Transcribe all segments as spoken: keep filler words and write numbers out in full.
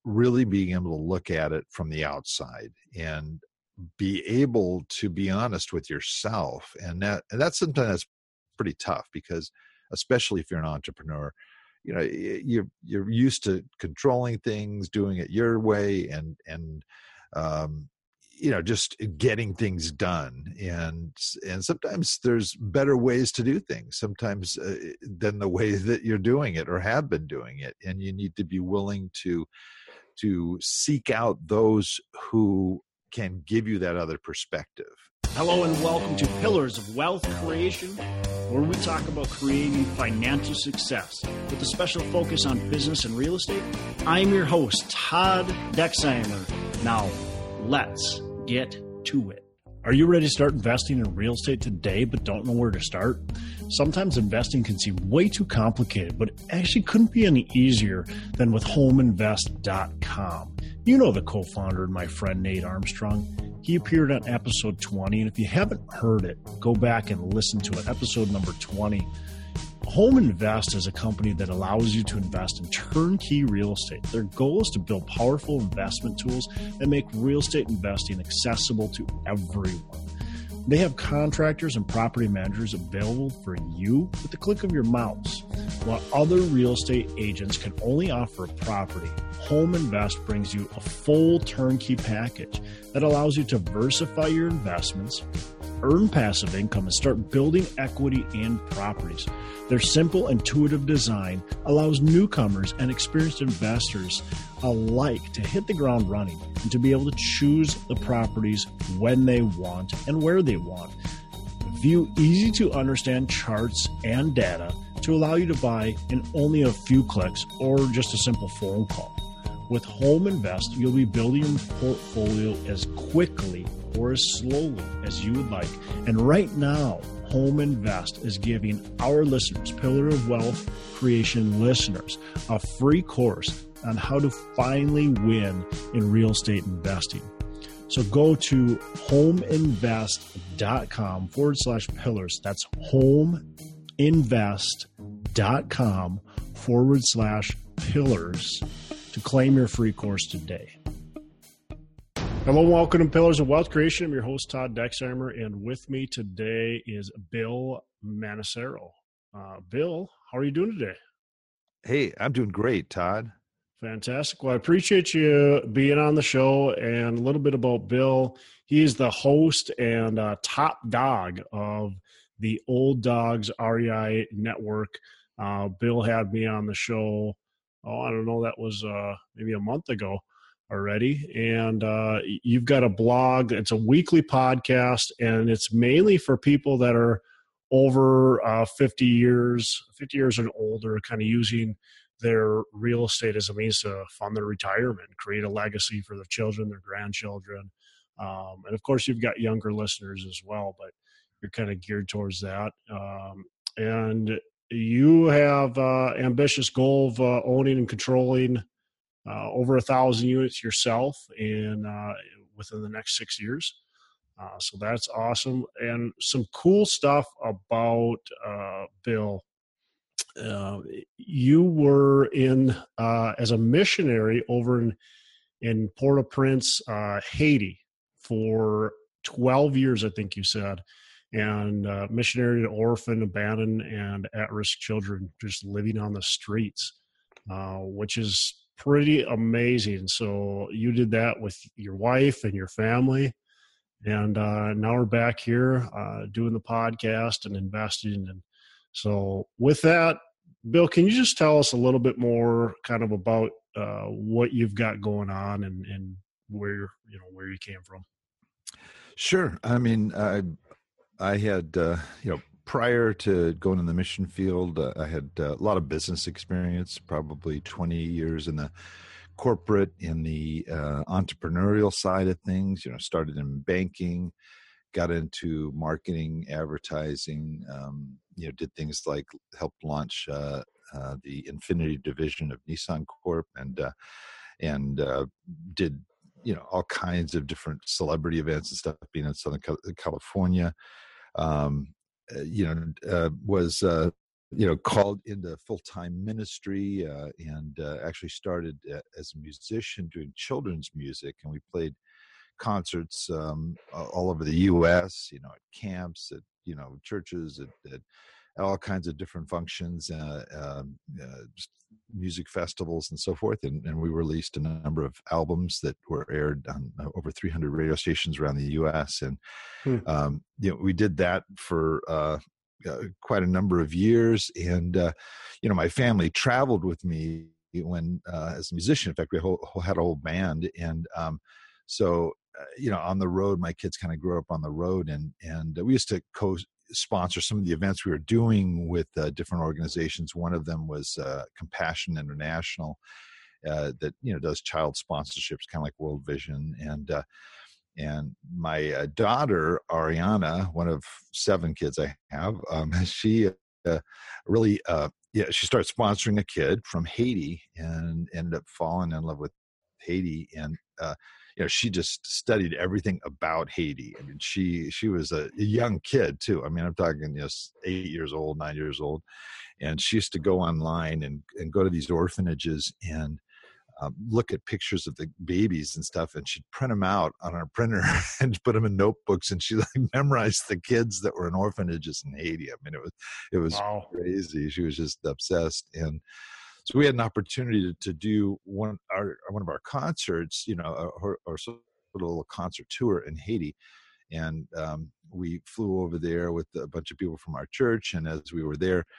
really being able to look at it from the outside and be able to be honest with yourself. And that, and that's sometimes that's pretty tough, because especially if you're an entrepreneur, you know, you're, you're used to controlling things, doing it your way, and, and, um, you know, just getting things done. And, and sometimes there's better ways to do things sometimes uh, than the way that you're doing it or have been doing it. And you need to be willing to, to seek out those who can give you that other perspective. Hello and welcome to Pillars of Wealth Creation, where we talk about creating financial success with a special focus on business and real estate. I'm your host, Todd Dexheimer. Now, let's get to it. Are you ready to start investing in real estate today but don't know where to start? Sometimes investing can seem way too complicated, but it actually couldn't be any easier than with home invest dot com. You know the co-founder and my friend Nate Armstrong. He appeared on episode twenty, and if you haven't heard it, go back and listen to it, episode number twenty. Home Invest is a company that allows you to invest in turnkey real estate. Their goal is to build powerful investment tools that make real estate investing accessible to everyone. They have contractors and property managers available for you with the click of your mouse. While other real estate agents can only offer a property, Home Invest brings you a full turnkey package that allows you to diversify your investments, earn passive income, and start building equity in properties. Their simple, intuitive design allows newcomers and experienced investors alike to hit the ground running and to be able to choose the properties when they want and where they want. View easy to understand charts and data to allow you to buy in only a few clicks or just a simple phone call. With Home Invest, you'll be building your portfolio as quickly or as slowly as you would like. And right now, Home Invest is giving our listeners, Pillar of Wealth Creation listeners, a free course on how to finally win in real estate investing. So go to homeinvest.com forward slash pillars. That's homeinvest.com forward slash pillars to claim your free course today. Hello and welcome to Pillars of Wealth Creation. I'm your host, Todd Dexheimer, and with me today is Bill Manassero. Uh, Bill, how are you doing today? Hey, I'm doing great, Todd. Fantastic. Well, I appreciate you being on the show. And a little bit about Bill. He is the host and uh, top dog of the Old Dogs R E I Network. Uh, Bill had me on the show, oh, I don't know, that was uh, maybe a month ago already. And uh, you've got a blog. It's a weekly podcast, and it's mainly for people that are over uh, fifty years, fifty years and older, kind of using their real estate as a means to fund their retirement, create a legacy for their children, their grandchildren. Um, and of course, you've got younger listeners as well, but you're kind of geared towards that. Um, and you have uh, ambitious goal of uh, owning and controlling uh, over a thousand units yourself in uh, within the next six years. Uh, so that's awesome. And some cool stuff about uh, Bill. Uh, you were in uh, as a missionary over in, in Port-au-Prince, uh, Haiti for twelve years, I think you said, and uh, missionary to orphan, abandoned, and at-risk children just living on the streets, uh, which is pretty amazing. So you did that with your wife and your family, and uh, now we're back here uh, doing the podcast and investing. And so with that, Bill, can you just tell us a little bit more kind of about uh, what you've got going on and, and where, you know, where you came from? Sure. I mean, I, I had, uh, you know, prior to going in the mission field, uh, I had uh, a lot of business experience, probably twenty years in the corporate, in the uh, entrepreneurial side of things, you know, started in banking, got into marketing, advertising, um, you know, did things like help launch uh, uh, the Infinity division of Nissan Corp, and uh, and uh, did, you know, all kinds of different celebrity events and stuff, being in Southern California. Um, you know, uh, was uh, you know, called into full-time ministry, uh, and uh, actually started uh, as a musician doing children's music. And we played concerts um, all over the U S, you know, at camps, at, you know, churches, at, at all kinds of different functions, uh, um, uh, just music festivals and so forth. And, and we released a number of albums that were aired on uh, over three hundred radio stations around the U S. And, hmm. um, you know, we did that for uh, uh, quite a number of years. And, uh, you know, my family traveled with me when, uh, as a musician. In fact, we whole, had a whole band. And um, so, uh, you know, on the road, my kids kind of grew up on the road, and, and we used to co sponsor some of the events we were doing with uh, different organizations. One of them was uh, Compassion International, uh, that, you know, does child sponsorships, kind of like World Vision. And uh, and my uh, daughter Ariana, one of seven kids I have, um, she uh, really, uh, yeah, she started sponsoring a kid from Haiti and ended up falling in love with Haiti. And uh, you know, she just studied everything about Haiti. I mean, she she was a young kid too. I mean, I'm talking, you know, eight years old, nine years old, and she used to go online and and go to these orphanages and um, look at pictures of the babies and stuff, and she'd print them out on our printer and put them in notebooks, and she like memorized the kids that were in orphanages in Haiti. I mean, it was it was wow. crazy. She was just obsessed. And so we had an opportunity to, to do one our one of our concerts, you know, our, our sort of little concert tour in Haiti. And um, we flew over there with a bunch of people from our church. And as we were there,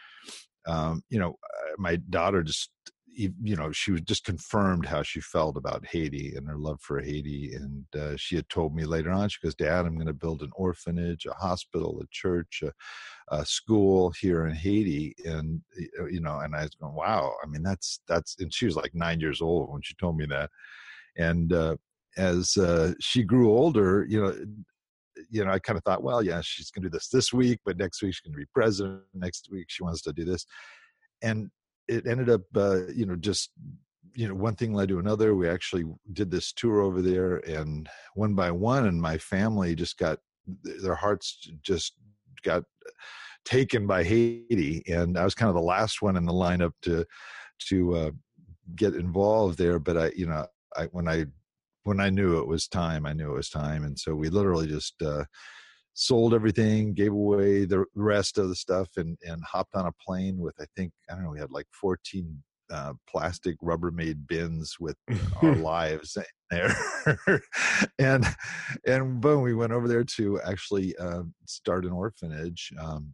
um, you know, my daughter just, you know, she was just confirmed how she felt about Haiti and her love for Haiti. And uh, she had told me later on, she goes, "Dad, I'm going to build an orphanage, a hospital, a church, a, a school here in Haiti." And, you know, and I was going, wow, I mean, that's, that's, and she was like nine years old when she told me that. And uh, as uh, she grew older, you know, you know, I kind of thought, well, yeah, she's going to do this this week, but next week she's going to be president. Next week she wants to do this. And it ended up, uh, you know, just, you know, one thing led to another. We actually did this tour over there, and one by one, and my family just got, their hearts just got taken by Haiti. And I was kind of the last one in the lineup to, to uh, get involved there. But I, you know, I, when I, when I knew it was time, I knew it was time. And so we literally just, uh, sold everything, gave away the rest of the stuff, and, and hopped on a plane with, I think, I don't know, we had like fourteen uh, plastic Rubbermaid bins with our lives there. and, and boom, we went over there to actually uh, start an orphanage. Um,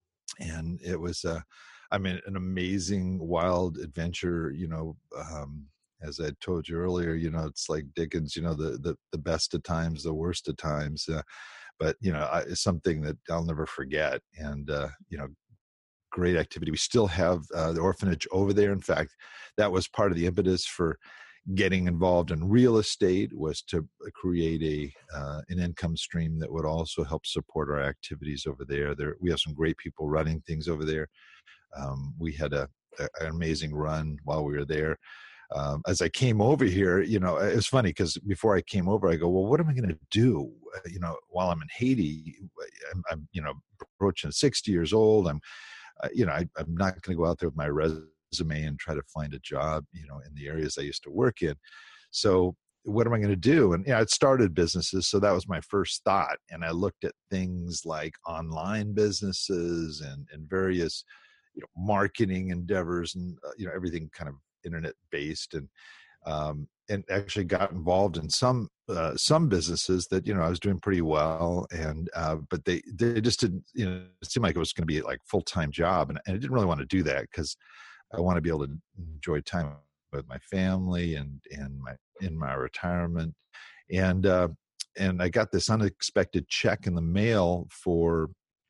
and it was, uh, I mean, an amazing, wild adventure, you know, um, as I told you earlier, you know, it's like Dickens, you know, the, the, the best of times, the worst of times. Uh, But, you know, I, it's something that I'll never forget. And, uh, you know, great activity. We still have uh, the orphanage over there. In fact, that was part of the impetus for getting involved in real estate, was to create a uh, an income stream that would also help support our activities over there. There, we have some great people running things over there. Um, we had a, a, an amazing run while we were there. Um, as I came over here, you know, it was funny because before I came over, I go, well, what am I going to do? You know, while I'm in Haiti, I'm, I'm you know, approaching sixty years old. I'm, uh, you know, I, I'm not going to go out there with my resume and try to find a job, you know, in the areas I used to work in. So what am I going to do? And, you know, I'd started businesses. So that was my first thought. And I looked at things like online businesses and, and various, you know, marketing endeavors and, uh, you know, everything kind of internet based, and um, and actually got involved in some uh, some businesses that, you know, I was doing pretty well, and uh, but they they just didn't, you know, it seemed like it was going to be like full time job, and, and I didn't really want to do that because I want to be able to enjoy time with my family and and my in my retirement, and uh, and I got this unexpected check in the mail for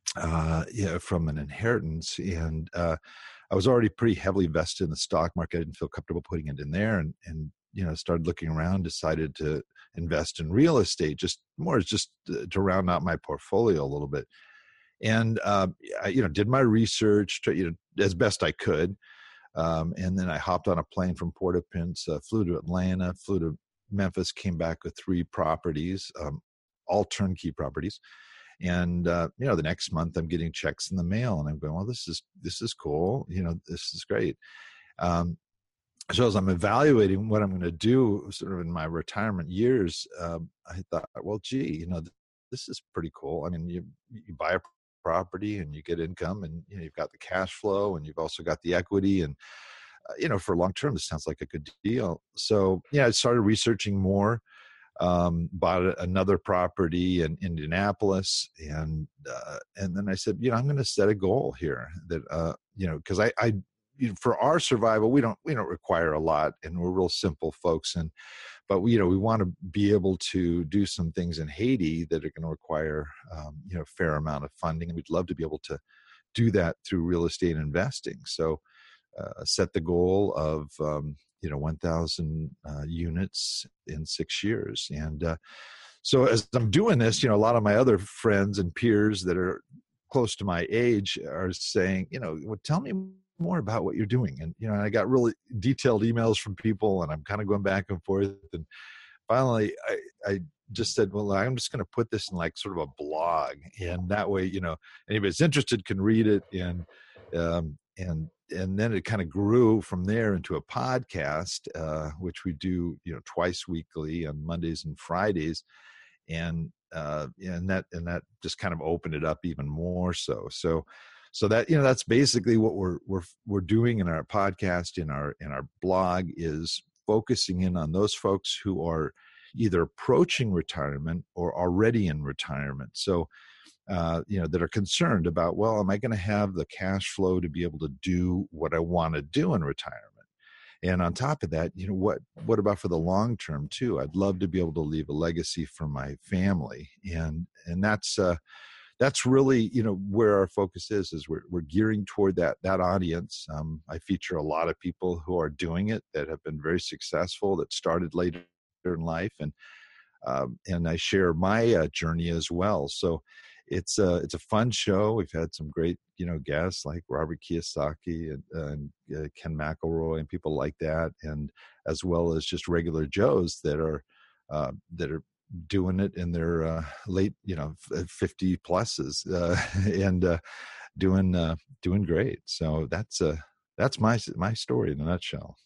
uh, yeah from an inheritance, and uh, I was already pretty heavily vested in the stock market. I didn't feel comfortable putting it in there, and, and, you know, started looking around, decided to invest in real estate, just more as just to round out my portfolio a little bit. And, uh, I, you know, did my research to, you know, as best I could. Um, and then I hopped on a plane from Port-au-Prince, uh, flew to Atlanta, flew to Memphis, came back with three properties, um, all turnkey properties. And, uh, you know, the next month I'm getting checks in the mail and I'm going, well, this is, this is cool. You know, this is great. Um, so as I'm evaluating what I'm going to do sort of in my retirement years, um, I thought, well, gee, you know, th- this is pretty cool. I mean, you, you buy a property and you get income and, you know, you've got the cash flow and you've also got the equity. And, uh, you know, for long term, this sounds like a good deal. So, yeah, I started researching more. Um, bought another property in Indianapolis, and uh, and then I said, you know, I'm going to set a goal here that uh, you know, because I, I you know, for our survival, we don't we don't require a lot, and we're real simple folks, and but we, you know, we want to be able to do some things in Haiti that are going to require um, you know, a fair amount of funding, and we'd love to be able to do that through real estate investing. So uh, set the goal of um, you know, one thousand uh, units in six years. And uh, so as I'm doing this, you know, a lot of my other friends and peers that are close to my age are saying, you know, well, tell me more about what you're doing. And, you know, I got really detailed emails from people and I'm kind of going back and forth. And finally, I, I just said, well, I'm just going to put this in like sort of a blog. And that way, you know, anybody that's interested can read it. And, um, and, and then it kind of grew from there into a podcast, uh, which we do, you know, twice weekly on Mondays and Fridays. And, uh, and that, and that just kind of opened it up even more so. So, so that, you know, that's basically what we're, we're, we're doing in our podcast, in our, in our blog, is focusing in on those folks who are either approaching retirement or already in retirement. So, uh, you know, that are concerned about, well, am I going to have the cash flow to be able to do what I want to do in retirement? And on top of that, you know, what, what about for the long term too? I'd love to be able to leave a legacy for my family. And, and that's, uh, that's really, you know, where our focus is, is we're, we're gearing toward that, that audience. Um, I feature a lot of people who are doing it that have been very successful, that started later in life. And, um, and I share my uh, journey as well. So it's a, it's a fun show. We've had some great, you know, guests like Robert Kiyosaki and, uh, and uh, Ken McElroy and people like that. And as well as just regular Joes that are, uh, that are doing it in their uh, late, you know, fifty pluses uh, and uh, doing, uh, doing great. So that's, uh, that's my, my story in a nutshell.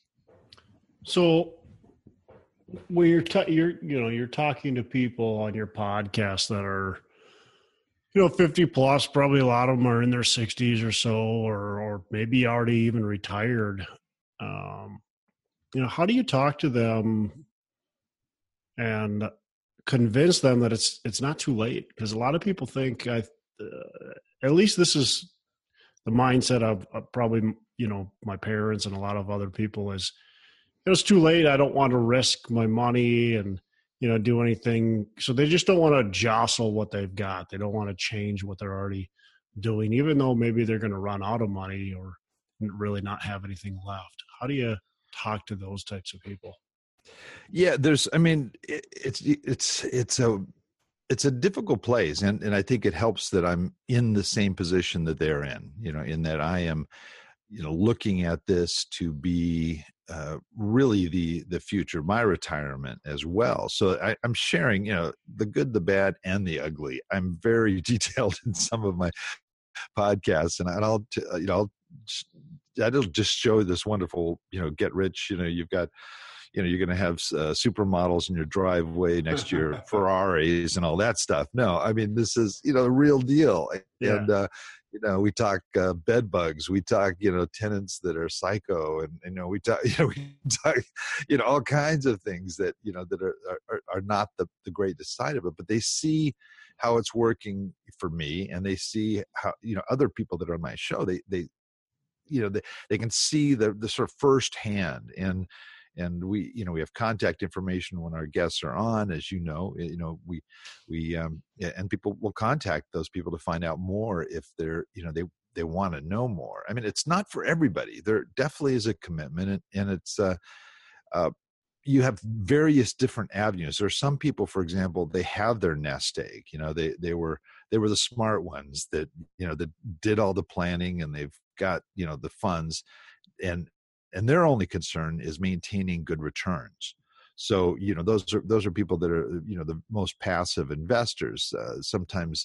So when you're, t- you're, you know, you're talking to people on your podcast that are, you know, fifty plus, probably a lot of them are in their sixties or so, or, or maybe already even retired. Um, you know, how do you talk to them and convince them that it's, it's not too late? Because a lot of people think, I, uh, at least this is the mindset of, of probably, you know, my parents and a lot of other people is, it was too late. I don't want to risk my money and, you know, do anything. So they just don't want to jostle what they've got. They don't want to change what they're already doing, even though maybe they're going to run out of money or really not have anything left. How do you talk to those types of people? Yeah, there's, I mean, it, it's, it's, it's a, it's a difficult place. And, and I think it helps that I'm in the same position that they're in, you know, in that I am, you know, looking at this to be uh, really the the future of my retirement as well. So I, I'm sharing, you know, the good, the bad, and the ugly. I'm very detailed in some of my podcasts, and I'll, t- you know, I'll, that'll just show this wonderful, you know, get rich. You know, you've got, you know, you're going to have uh, supermodels in your driveway next to your Ferraris and all that stuff. No, I mean, this is, you know, the real deal. Yeah. And, uh, you know, we talk uh, bed bugs, we talk, you know, tenants that are psycho, and, you know, we talk, you know, we talk, you know, all kinds of things that, you know, that are, are, are not the, the greatest side of it, but they see how it's working for me, and they see how, you know, other people that are on my show, they, they, you know, they, they can see the, the sort of firsthand. And, And we, you know, we have contact information when our guests are on, as you know, you know, we, we, um, and people will contact those people to find out more if they're, you know, they, they want to know more. I mean, it's not for everybody. There definitely is a commitment, and, and it's, uh, uh, you have various different avenues. There are some people, for example, they have their nest egg, you know, they, they were, they were the smart ones that, you know, that did all the planning, and they've got, you know, the funds, and, and their only concern is maintaining good returns. So, you know, those are, those are people that are, you know, the most passive investors. Uh, sometimes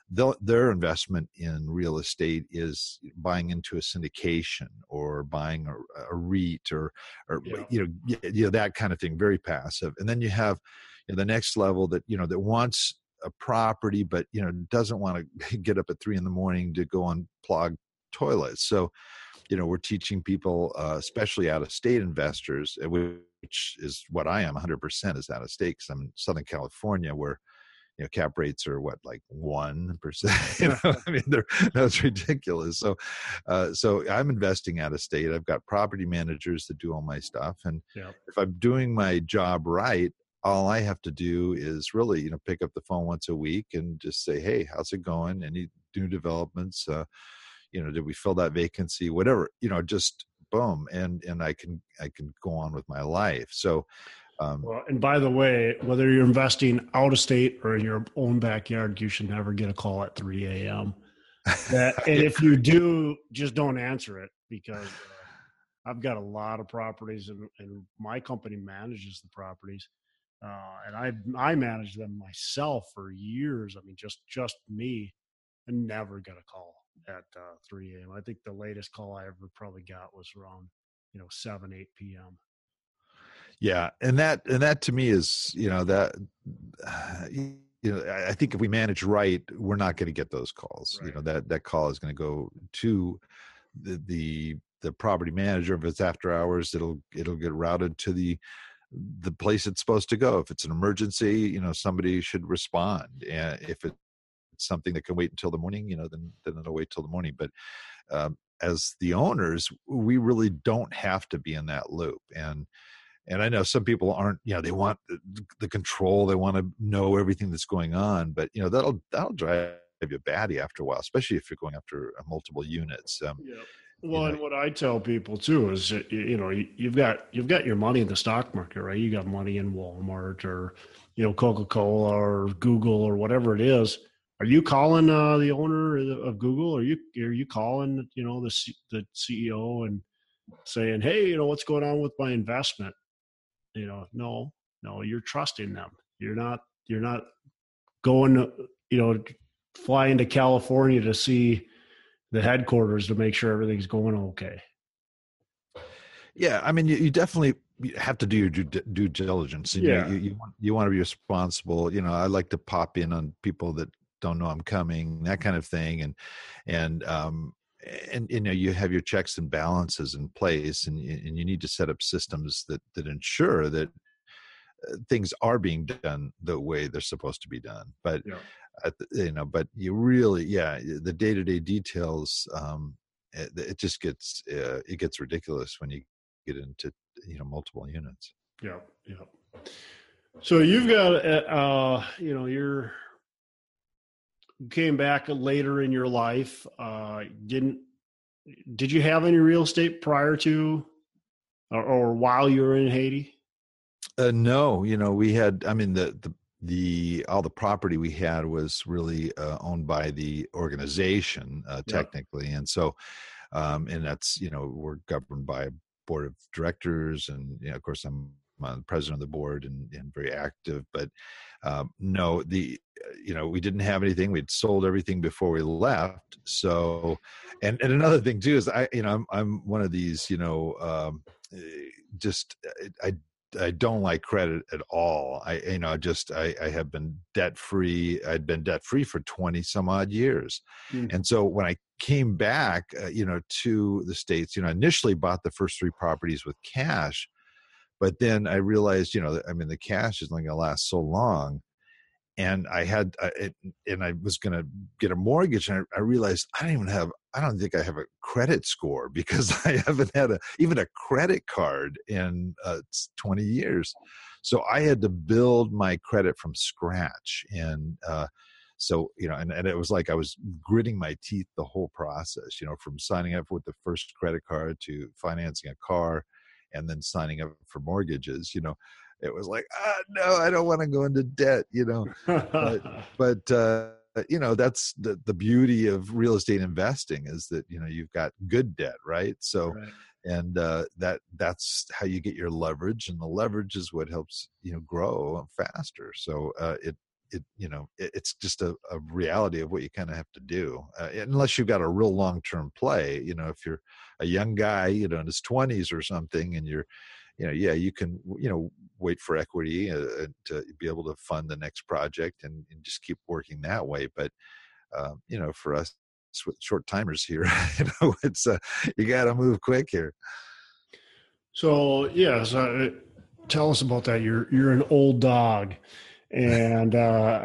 their investment in real estate is buying into a syndication or buying a, a REIT or, or Yeah. you know, you know, that kind of thing, very passive. And then you have you know, the next level that, you know, that wants a property, but, you know, doesn't want to get up at three in the morning to go and plug toilets. So, you know, we're teaching people, uh, especially out of state investors, which is what I am one hundred percent is out of state, because I'm in Southern California, where you know, cap rates are what, like one percent. You know, I mean, they're that's ridiculous. So, uh, so I'm investing out of state. I've got property managers that do all my stuff, and Yeah. if I'm doing my job right, all I have to do is really, you know, pick up the phone once a week and just say, "Hey, how's it going? Any new developments? Uh, you know, did we fill that vacancy? Whatever. You know, just boom, and and I can I can go on with my life." So. Um, Well, and by the way, whether you're investing out of state or in your own backyard, you should never get a call at three a.m. That, and if you do, just don't answer it, because uh, I've got a lot of properties, and, and my company manages the properties, uh, and I I manage them myself for years. I mean, just just me, and never got a call at uh, three a.m. I think the latest call I ever probably got was around, you know, seven, eight p.m. Yeah, and that and that to me is, you know, that uh, you know, I think if we manage right, we're not going to get those calls. Right. You know, that that call is going to go to the, the the property manager. If it's after hours, it'll it'll get routed to the the place it's supposed to go. If it's an emergency, you know, somebody should respond. And if it's something that can wait until the morning, you know, then then it'll wait till the morning. But um, as the owners, we really don't have to be in that loop. And And I know some people aren't, you know, they want the, the control, they want to know everything that's going on, but, you know, that'll, that'll drive you batty after a while, especially if you're going after multiple units. Um, Yeah. Well, you and know, what I tell people too is, that, you know, you've got, you've got your money in the stock market, right? You got money in Walmart or, you know, Coca-Cola or Google or whatever it is. Are you calling uh, the owner of Google? Are you, are you calling, you know, the, C, the C E O and saying, hey, you know, what's going on with my investment? You know, no, no, you're trusting them. You're not, you're not going, you know, flying to California to see the headquarters to make sure everything's going okay. yeah, I mean, you, you definitely have to do your due, due diligence, and Yeah. you, you, you, want, you want to be responsible. You know, I like to pop in on people that don't know I'm coming, that kind of thing. And, and, um, and you know, you have your checks and balances in place, and and you need to set up systems that that ensure that uh, things are being done the way they're supposed to be done. But Yeah. uh, you know, but you really, yeah, the day to day details, um, it, it just gets uh, it gets ridiculous when you get into, you know, multiple units. Yeah. Yeah. So you've got, uh, you know, you're. Came back later in your life. Uh, didn't did you have any real estate prior to or, or while you were in Haiti? Uh, no, you know, we had. I mean, the the the all the property we had was really uh, owned by the organization, uh, Yeah. technically, and so, um, and that's, you know, we're governed by a board of directors, and, you know, of course, I'm I'm the president of the board and, and very active. But um, no, the you know, we didn't have anything. We'd sold everything before we left. So, and and another thing too is I, you know, I'm I'm one of these, you know, um, just I I don't like credit at all. I, you know, just I, I have been debt free. I'd been debt free for twenty some odd years, Mm. and so when I came back, uh, you know, to the States, you know, I initially bought the first three properties with cash. But then I realized, you know, I mean, the cash is only going to last so long. And I had, uh, it, and I was going to get a mortgage, and I, I realized I don't even have, I don't think I have a credit score, because I haven't had a, even a credit card in uh, twenty years. So I had to build my credit from scratch. And uh, so, you know, and, and it was like I was gritting my teeth the whole process, you know, from signing up with the first credit card to financing a car, and then signing up for mortgages. You know, it was like, ah, no, I don't want to go into debt, you know, but, but, uh, you know, that's the, the beauty of real estate investing, is that, you know, you've got good debt, right? So, Right. and, uh, that, that's how you get your leverage, and the leverage is what helps, you know, grow faster. So, uh, it, it, you know, it, it's just a, a reality of what you kind of have to do, uh, unless you've got a real long-term play. You know, if you're a young guy, you know, in his twenties or something, and you're, you know, yeah, you can, you know, wait for equity uh, to be able to fund the next project and, and just keep working that way. But, uh, you know, for us short timers here, you know, it's, uh, you got to move quick here. So, yeah, so tell us about that. You're, you're an old dog, and, uh,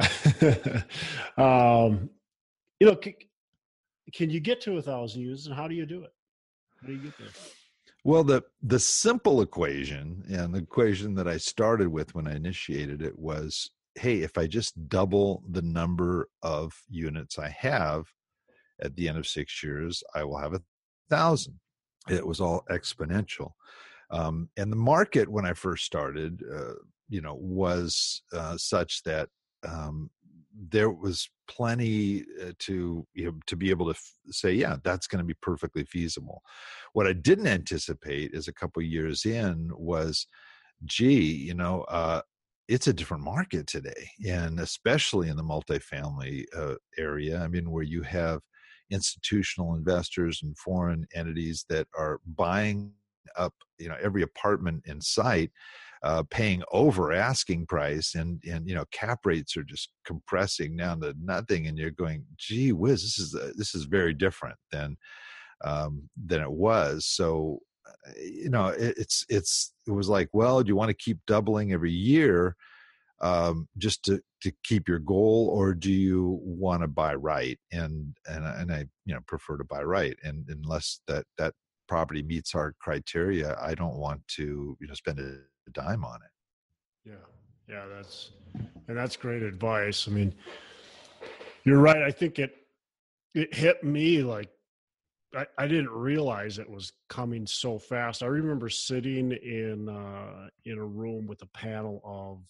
um, you know, can, can you get to a thousand users, and how do you do it? How do you get there? Well, the, the simple equation, and the equation that I started with when I initiated it was, hey, if I just double the number of units I have at the end of six years, I will have a thousand. It was all exponential. Um, and the market when I first started, uh, you know, was uh, such that um, there was plenty uh, to, you know, to be able to f- say, yeah, that's going to be perfectly feasible. What I didn't anticipate is a couple of years in was, gee, you know, uh, it's a different market today, and especially in the multifamily uh, area. I mean, where you have institutional investors and foreign entities that are buying up, you know, every apartment in sight, uh, paying over asking price, and and you know, cap rates are just compressing down to nothing, and you're going, gee whiz, this is uh, this is very different than um, than it was. So, you know, it, it's it's it was like, well, do you want to keep doubling every year um, just to to keep your goal, or do you want to buy right? And and and I, you know, prefer to buy right, and unless that that property meets our criteria, I don't want to, you know, spend a dime on it. Yeah. Yeah. That's, and that's great advice. I mean, you're right. I think it, it hit me like, I, I didn't realize it was coming so fast. I remember sitting in, uh, in a room with a panel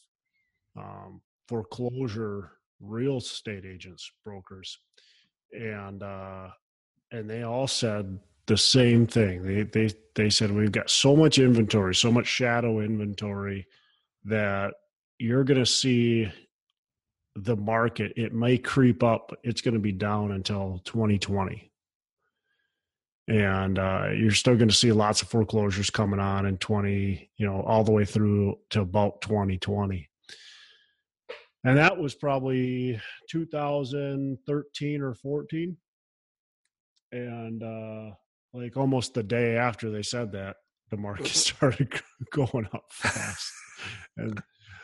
of, um, foreclosure real estate agents, brokers. And, uh, and they all said the same thing. They they they said, we've got so much inventory, so much shadow inventory, that you're going to see the market. It may creep up. It's going to be down until twenty twenty, and uh, you're still going to see lots of foreclosures coming on in twenty, you know, all the way through to about twenty twenty. And that was probably two thousand thirteen or fourteen. And uh, like almost the day after they said that, the market started going up fast. And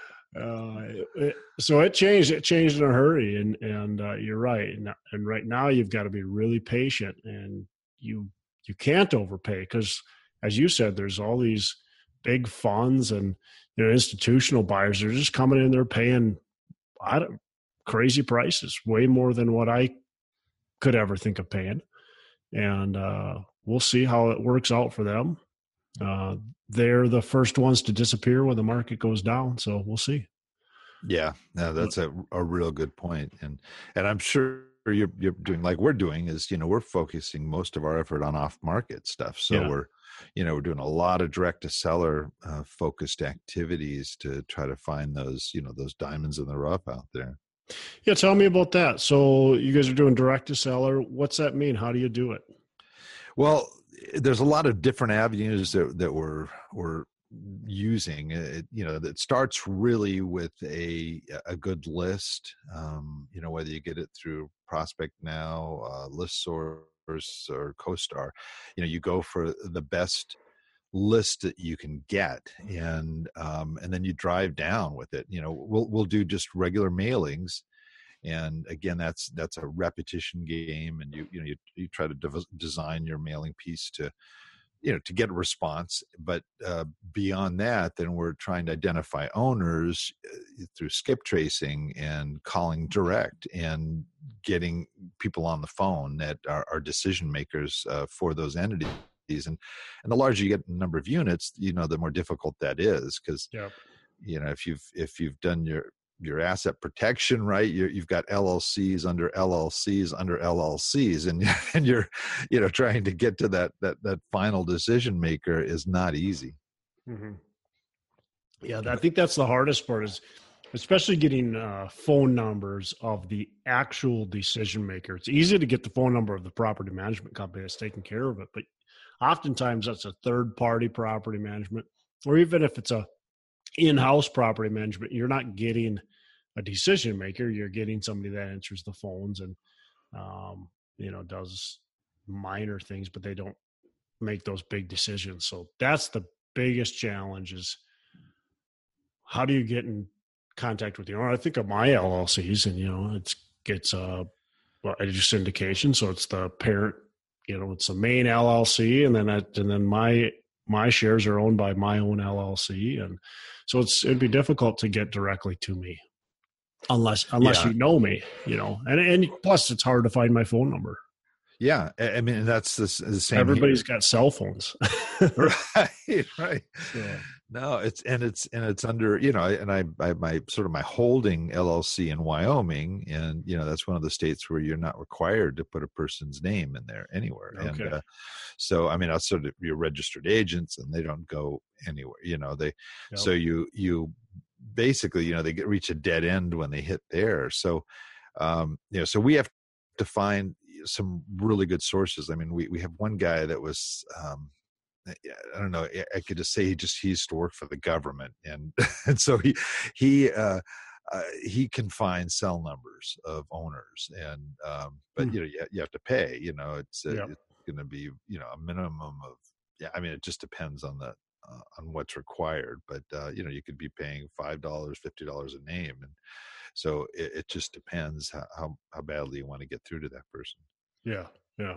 uh, it, it, so it changed. It changed in a hurry. And and uh, you're right. And, and right now you've got to be really patient, and you you can't overpay, because, as you said, there's all these big funds and, you know, institutional buyers. They're just coming in. They're paying I don't, crazy prices, way more than what I could ever think of paying. And uh, we'll see how it works out for them. Uh, they're the first ones to disappear when the market goes down. So we'll see. Yeah, no, that's a, a real good point. And, and I'm sure you're, you're doing like we're doing is, you know, we're focusing most of our effort on off market stuff. So yeah. we're, you know, we're doing a lot of direct to seller uh, focused activities to try to find those, you know, those diamonds in the rough out there. Yeah. Tell me about that. So you guys are doing direct to seller. What's that mean? How do you do it? Well, there's a lot of different avenues that, that we're, we're using. It, you know, that starts really with a, a good list, um, you know, whether you get it through Prospect Now, uh, ListSource or CoStar, you know, you go for the best list that you can get, and um, and then you drive down with it. You know, we'll we'll do just regular mailings, and again, that's that's a repetition game, and you you know you, you try to de- design your mailing piece to, you know, to get a response. But uh, beyond that, then we're trying to identify owners uh, through skip tracing and calling direct and getting people on the phone that are, are decision makers uh, for those entities. And and the larger you get the number of units, you know, the more difficult that is, because yep. you know, if you've if you've done your your asset protection right, you're, you've got L L Cs under L L Cs under L L Cs, and and you're, you know, trying to get to that that that final decision maker is not easy. Mm-hmm. Yeah, I think that's the hardest part, is especially getting uh, phone numbers of the actual decision maker. It's easy to get the phone number of the property management company that's taking care of it, but oftentimes that's a third party property management, or even if it's a in-house property management, you're not getting a decision maker. You're getting somebody that answers the phones and, um, you know, does minor things, but they don't make those big decisions. So that's the biggest challenge is how do you get in contact with the owner? I think of my L L Cs, and, you know, it's, it's a, well, I do syndication. So it's the parent, you know, it's the main L L C, and then, I, and then my, my shares are owned by my own L L C. And so it's, it'd be difficult to get directly to me unless, unless Yeah. you know me, you know, and, and plus it's hard to find my phone number. Yeah. I mean, that's the, the same. Everybody's here. got cell phones. Right. Right. Yeah. No, it's, and it's, and it's under, you know, and I, I, my sort of my holding L L C in Wyoming. And, you know, that's one of the states where you're not required to put a person's name in there anywhere. Okay. And, uh, so, I mean, outside of your registered agents, and they don't go anywhere, you know, they, Yep. so you, you basically, you know, they get, reach a dead end when they hit there. So, um, you know, so we have to find some really good sources. I mean, we, we have one guy that was, um, I don't know, I could just say he just, he used to work for the government. And, and so he, he, uh, uh, he can find cell numbers of owners, and, um, but Hmm. you know, you, you have to pay, you know, it's, uh, Yep. it's going to be, you know, a minimum of, yeah, I mean, it just depends on the, uh, on what's required, but, uh, you know, you could be paying five dollars, fifty dollars a name. And so it, it just depends how, how, how badly you want to get through to that person. Yeah. Yeah.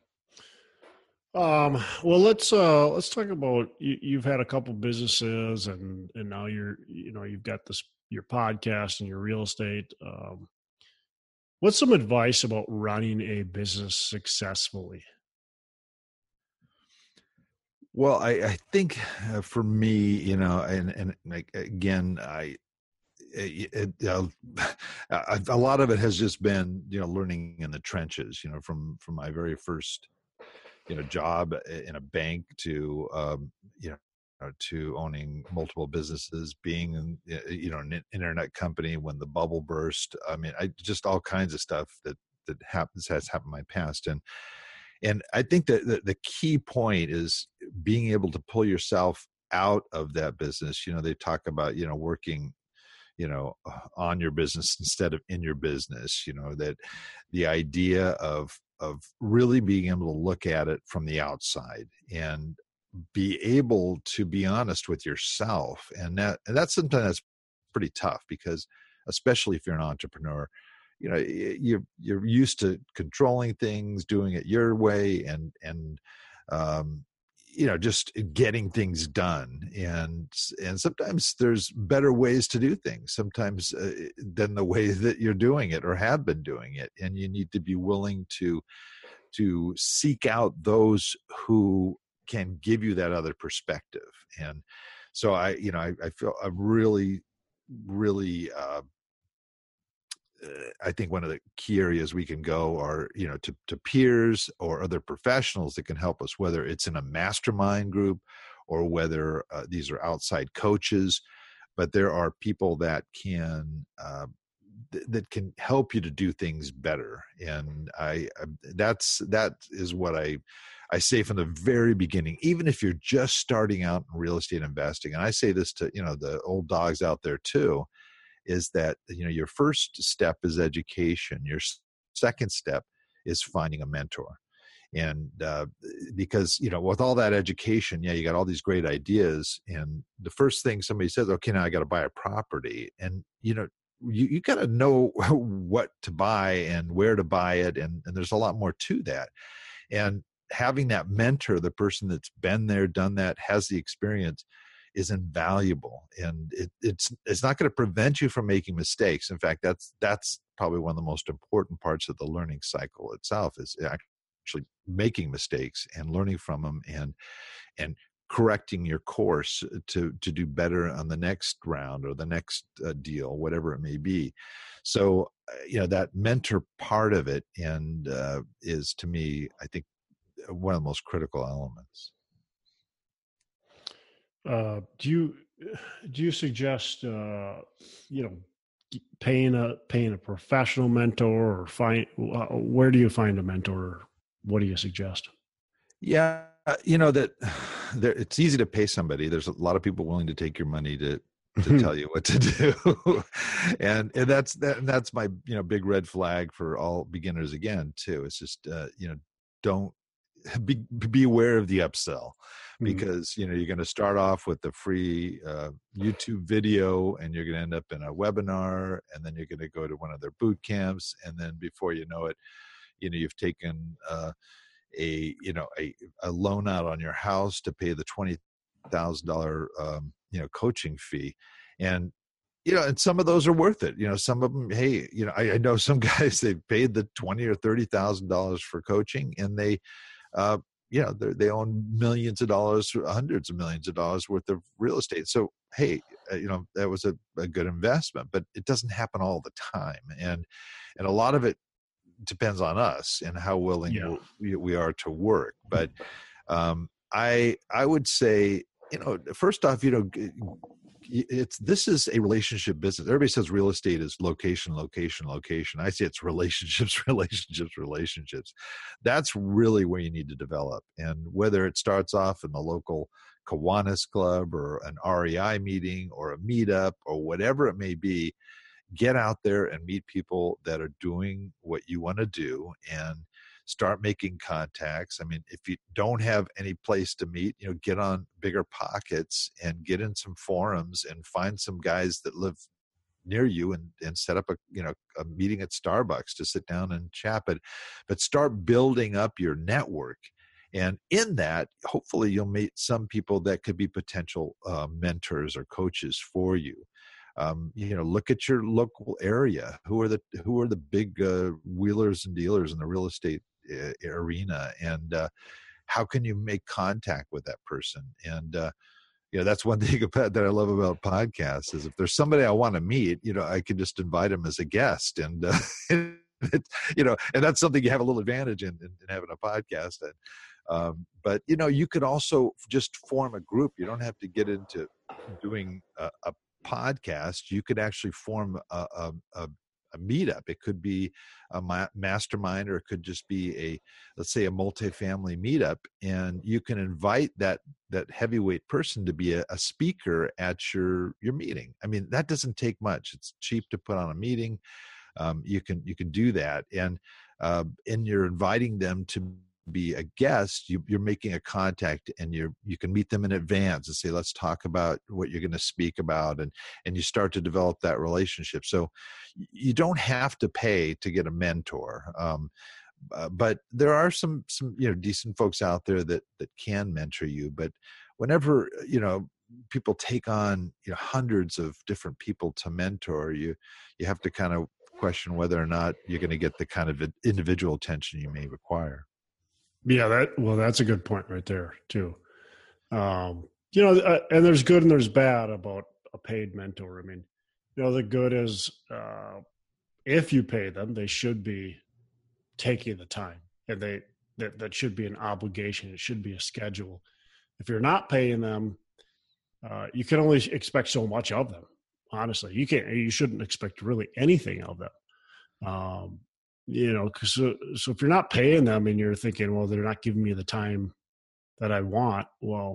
Um, well, let's, uh, let's talk about, you, you've had a couple businesses, and, and now you're, you know, you've got this, your podcast and your real estate. Um, what's some advice about running a business successfully? Well, I, I think uh, for me, you know, and, and like, again, I, it, it, uh, a lot of it has just been, you know, learning in the trenches, you know, from, from my very first, you know, job in a bank to, um, you know, to owning multiple businesses, being in, you know, an internet company when the bubble burst. I mean, I just all kinds of stuff that, that happens, has happened in my past. And, and I think that the, the key point is being able to pull yourself out of that business. You know, they talk about, you know, working, you know, on your business instead of in your business, you know, that the idea of, of really being able to look at it from the outside and be able to be honest with yourself. And that, and that's sometimes that's pretty tough, because especially if you're an entrepreneur, you know, you're, you're used to controlling things, doing it your way, and, and, um, you know, just getting things done. And, and sometimes there's better ways to do things sometimes uh, than the way that you're doing it or have been doing it. And you need to be willing to, to seek out those who can give you that other perspective. And so I, you know, I, I feel I'm really, really, uh, I think one of the key areas we can go are, you know, to, to peers or other professionals that can help us, whether it's in a mastermind group or whether uh, these are outside coaches, but there are people that can, uh, th- that can help you to do things better. And I, I, that's, that is what I, I say from the very beginning, even if you're just starting out in real estate investing. And I say this to, you know, the old dogs out there too, is that, you know, your first step is education. Your second step is finding a mentor. And uh, because, you know, with all that education, yeah, you got all these great ideas. And the first thing somebody says, okay, now I got to buy a property. And, you know, you, you got to know what to buy and where to buy it. And, and there's a lot more to that. And having that mentor, the person that's been there, done that, has the experience, is invaluable. And it, it's it's not going to prevent you from making mistakes. In fact, that's that's probably one of the most important parts of the learning cycle itself, is actually making mistakes and learning from them, and and correcting your course to to do better on the next round or the next uh, deal, whatever it may be. So uh, you know, that mentor part of it, and uh, is, to me, I think, one of the most critical elements. Uh, do you, do you suggest, uh, you know, paying a paying a professional mentor, or find uh, where do you find a mentor? What do you suggest? Yeah, you know that there, it's easy to pay somebody. There's a lot of people willing to take your money to to tell you what to do, and and that's that. And that's my you know big red flag for all beginners again too. It's just uh, you know don't be be aware of the upsell, because you know you're going to start off with the free uh, YouTube video, and you're going to end up in a webinar, and then you're going to go to one of their boot camps, and then before you know it, you know you've taken uh, a you know a, a loan out on your house to pay the twenty thousand dollar um, you know coaching fee, and you know and some of those are worth it. You know some of them, hey, you know I, I know some guys, they paid the twenty or thirty thousand dollars for coaching, and they uh, you know they own millions of dollars, hundreds of millions of dollars worth of real estate. So hey, you know that was a, a good investment, but it doesn't happen all the time, and and a lot of it depends on us and how willing Yeah. we, we are to work. But um, I I would say, you know, first off, you know, it's this is a relationship business. Everybody says real estate is location, location, location. I say it's relationships, relationships, relationships. That's really where you need to develop. And whether it starts off in the local Kiwanis Club or an R E I meeting or a meetup or whatever it may be, get out there and meet people that are doing what you want to do and start making contacts. I mean, if you don't have any place to meet, you know, get on Bigger Pockets and get in some forums and find some guys that live near you and, and set up a, you know, a meeting at Starbucks to sit down and chat, but, but start building up your network. And in that, hopefully you'll meet some people that could be potential uh, mentors or coaches for you. Um, you know, look at your local area. Who are the who are the big uh, wheelers and dealers in the real estate uh, arena, and uh, how can you make contact with that person? And uh, you know, that's one thing about, that I love about podcasts is if there's somebody I want to meet, you know, I can just invite them as a guest, and uh, it, you know, and that's something you have a little advantage in, in, in having a podcast. And um, but you know, you could also just form a group. You don't have to get into doing a, a podcast. You could actually form a, a, a, a meetup. It could be a ma- mastermind, or it could just be a, let's say, a multifamily meetup, and you can invite that that heavyweight person to be a, a speaker at your your meeting. I mean, that doesn't take much. It's cheap to put on a meeting. Um, you can you can do that, and uh, and you're inviting them to be a guest. You, you're making a contact, and you you can meet them in advance and say, let's talk about what you're going to speak about, and and you start to develop that relationship. So you don't have to pay to get a mentor, um, uh, but there are some some you know decent folks out there that that can mentor you. But whenever you know people take on you know hundreds of different people to mentor you, you have to kind of question whether or not you're going to get the kind of individual attention you may require. Yeah, that well, that's a good point right there too. Um, you know, uh, and there's good and there's bad about a paid mentor. I mean, you know, the good is uh, if you pay them, they should be taking the time, and they that that should be an obligation. It should be a schedule. If you're not paying them, uh, you can only expect so much of them. Honestly, you can't. You shouldn't expect really anything of them. Um, You know, cause so, so if you're not paying them and you're thinking, well, they're not giving me the time that I want, well,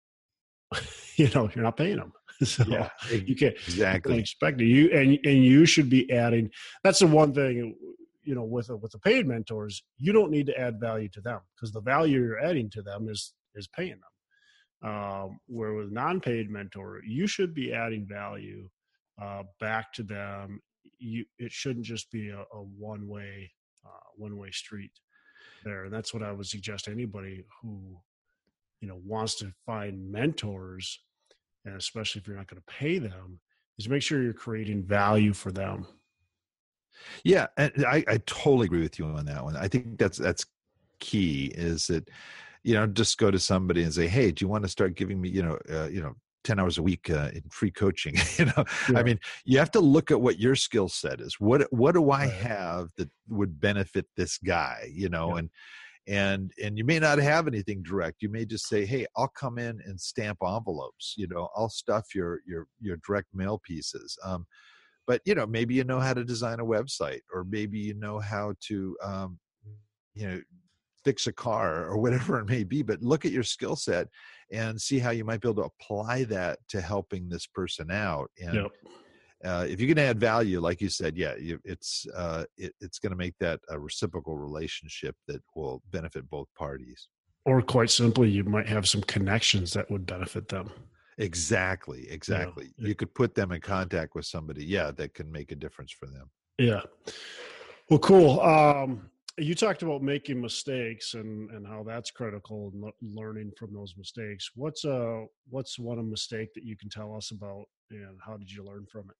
you know, you're not paying them. So yeah, you can't, exactly you can't expect it. You, and, and you should be adding, that's the one thing, you know, with, with the paid mentors, you don't need to add value to them, because the value you're adding to them is, is paying them. Um, where with non-paid mentor, you should be adding value uh, back to them. You, it shouldn't just be a, a one-way, uh, one-way street there. And that's what I would suggest to anybody who, you know, wants to find mentors, and especially if you're not going to pay them, is make sure you're creating value for them. Yeah, and I, I totally agree with you on that one. I think that's that's key. Is that you know just go to somebody and say, hey, do you want to start giving me you know uh, you know. ten hours a week uh, in free coaching. you know, yeah. I mean, you have to look at what your skill set is. What, what do I Right. have that would benefit this guy, you know? Yeah. And, And and you may not have anything direct. You may just say, hey, I'll come in and stamp envelopes. You know, I'll stuff your your your direct mail pieces. Um, but you know, maybe you know how to design a website, or maybe you know how to um, you know fix a car or whatever it may be. But look at your skill set and see how you might be able to apply that to helping this person out. And Yep. uh, if you can add value, like you said, yeah, you, it's uh, it, it's going to make that a reciprocal relationship that will benefit both parties. Or quite simply, you might have some connections that would benefit them. Exactly, exactly. Yeah. You could put them in contact with somebody, yeah, that can make a difference for them. Yeah. Well, cool. Um, you talked about making mistakes and, and how that's critical and le- learning from those mistakes. What's uh what's one a mistake that you can tell us about, and how did you learn from it?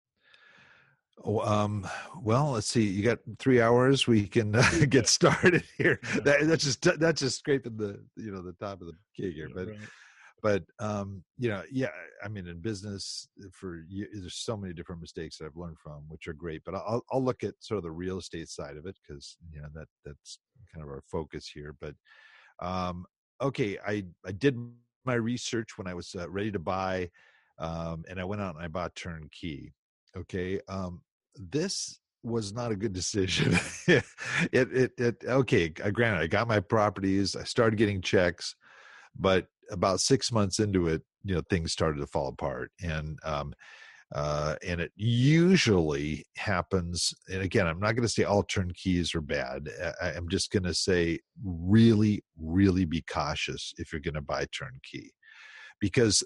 Oh, um, well, let's see. You got three hours. We can uh, get started here. Yeah. That, that's just that's just scraping the you know the top of the cake here. But Right. but um, you know, yeah. I mean, in business, for you, there's so many different mistakes that I've learned from, which are great. But I'll I'll look at sort of the real estate side of it, because you know that that's kind of our focus here. But um, okay, I I did my research when I was uh, ready to buy, um, and I went out and I bought turnkey. Okay. Um, this was not a good decision. it, it, it, okay. Granted, I got my properties, I started getting checks, but about six months into it, you know, things started to fall apart. And, um, uh, and it usually happens. And again, I'm not going to say all turnkeys are bad. I, I'm just going to say really, really be cautious if you're going to buy turnkey, because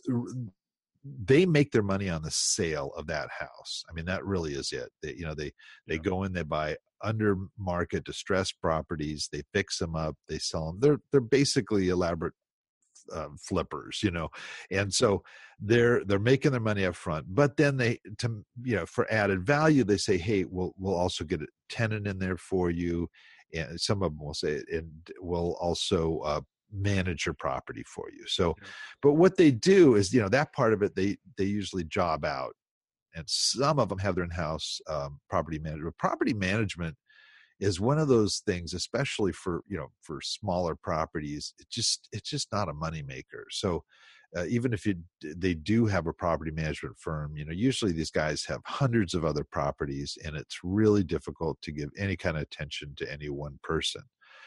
they make their money on the sale of that house. I mean, that really is it. They, you know, they, they yeah. go in, they buy under market distressed properties, they fix them up, they sell them. They're, they're basically elaborate uh, flippers, you know? And so they're, they're making their money up front, but then they, to, you know, for added value, they say, hey, we'll, we'll also get a tenant in there for you. And some of them will say, and we'll also, uh, manage your property for you. So, but what they do is, you know, that part of it, they, they usually job out, and some of them have their in-house um, property management. Property management is one of those things, especially for, you know, for smaller properties, it just, it's just not a moneymaker. So uh, even if you, they do have a property management firm, you know, usually these guys have hundreds of other properties, and it's really difficult to give any kind of attention to any one person.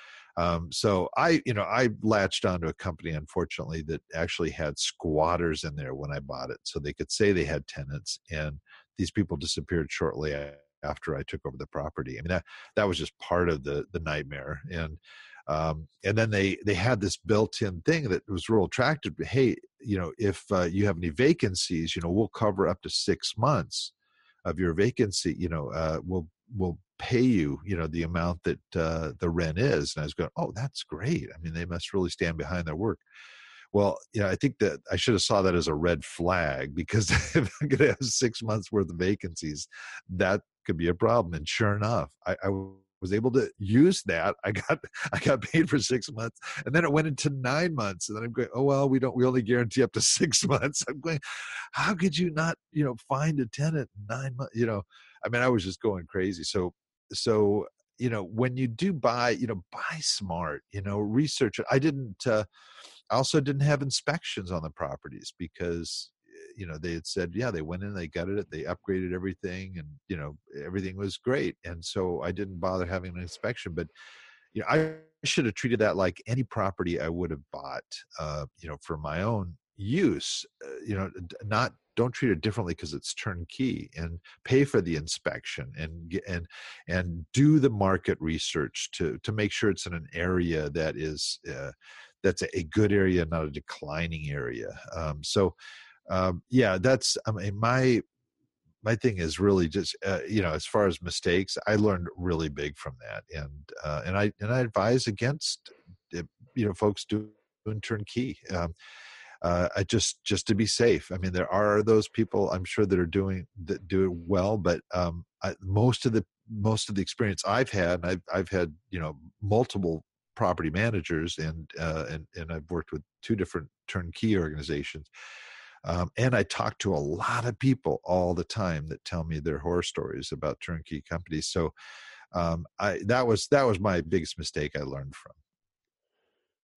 Um, so I, you know, I latched onto a company, unfortunately, that actually had squatters in there when I bought it. So they could say they had tenants, and these people disappeared shortly after I took over the property. I mean, that, that was just part of the, the nightmare. And, um, and then they, they had this built-in thing that was real attractive. Hey, you know, if uh, you have any vacancies, you know, we'll cover up to six months of your vacancy, you know, uh, we'll, we'll pay you, you know, the amount that uh, the rent is. And I was going, oh, that's great. I mean, they must really stand behind their work. Well, you know, I think that I should have saw that as a red flag, because if I'm going to have six months worth of vacancies, that could be a problem. And sure enough, I, I was able to use that. I got, I got paid for six months, and then it went into nine months. And then I'm going, oh, well, we don't, we only guarantee up to six months. I'm going, how could you not, you know, find a tenant in nine months? You know, I mean, I was just going crazy. So, so, you know, when you do buy, you know, buy smart, you know, research it. I didn't, uh, I also didn't have inspections on the properties, because, you know, they had said, yeah, they went in, they gutted it, they upgraded everything, and, you know, everything was great. And so I didn't bother having an inspection. But, you know, I should have treated that like any property I would have bought, uh, you know, for my own use, uh, you know, not, don't treat it differently because it's turnkey, and pay for the inspection, and, and, and do the market research to, to make sure it's in an area that is, uh, that's a, a good area, not a declining area. Um, so, um, yeah, that's, I mean, my, my thing is really just, uh, you know, as far as mistakes, I learned really big from that. And, uh, and I, and I advise against, you know, folks doing turnkey. Um, uh, I just, just to be safe. I mean, there are those people, I'm sure, that are doing, that do it well, but, um, I, most of the, most of the experience I've had, I've, I've had, you know, multiple property managers, and, uh, and, and I've worked with two different turnkey organizations. Um, and I talk to a lot of people all the time that tell me their horror stories about turnkey companies. So, um, I, that was, that was my biggest mistake I learned from.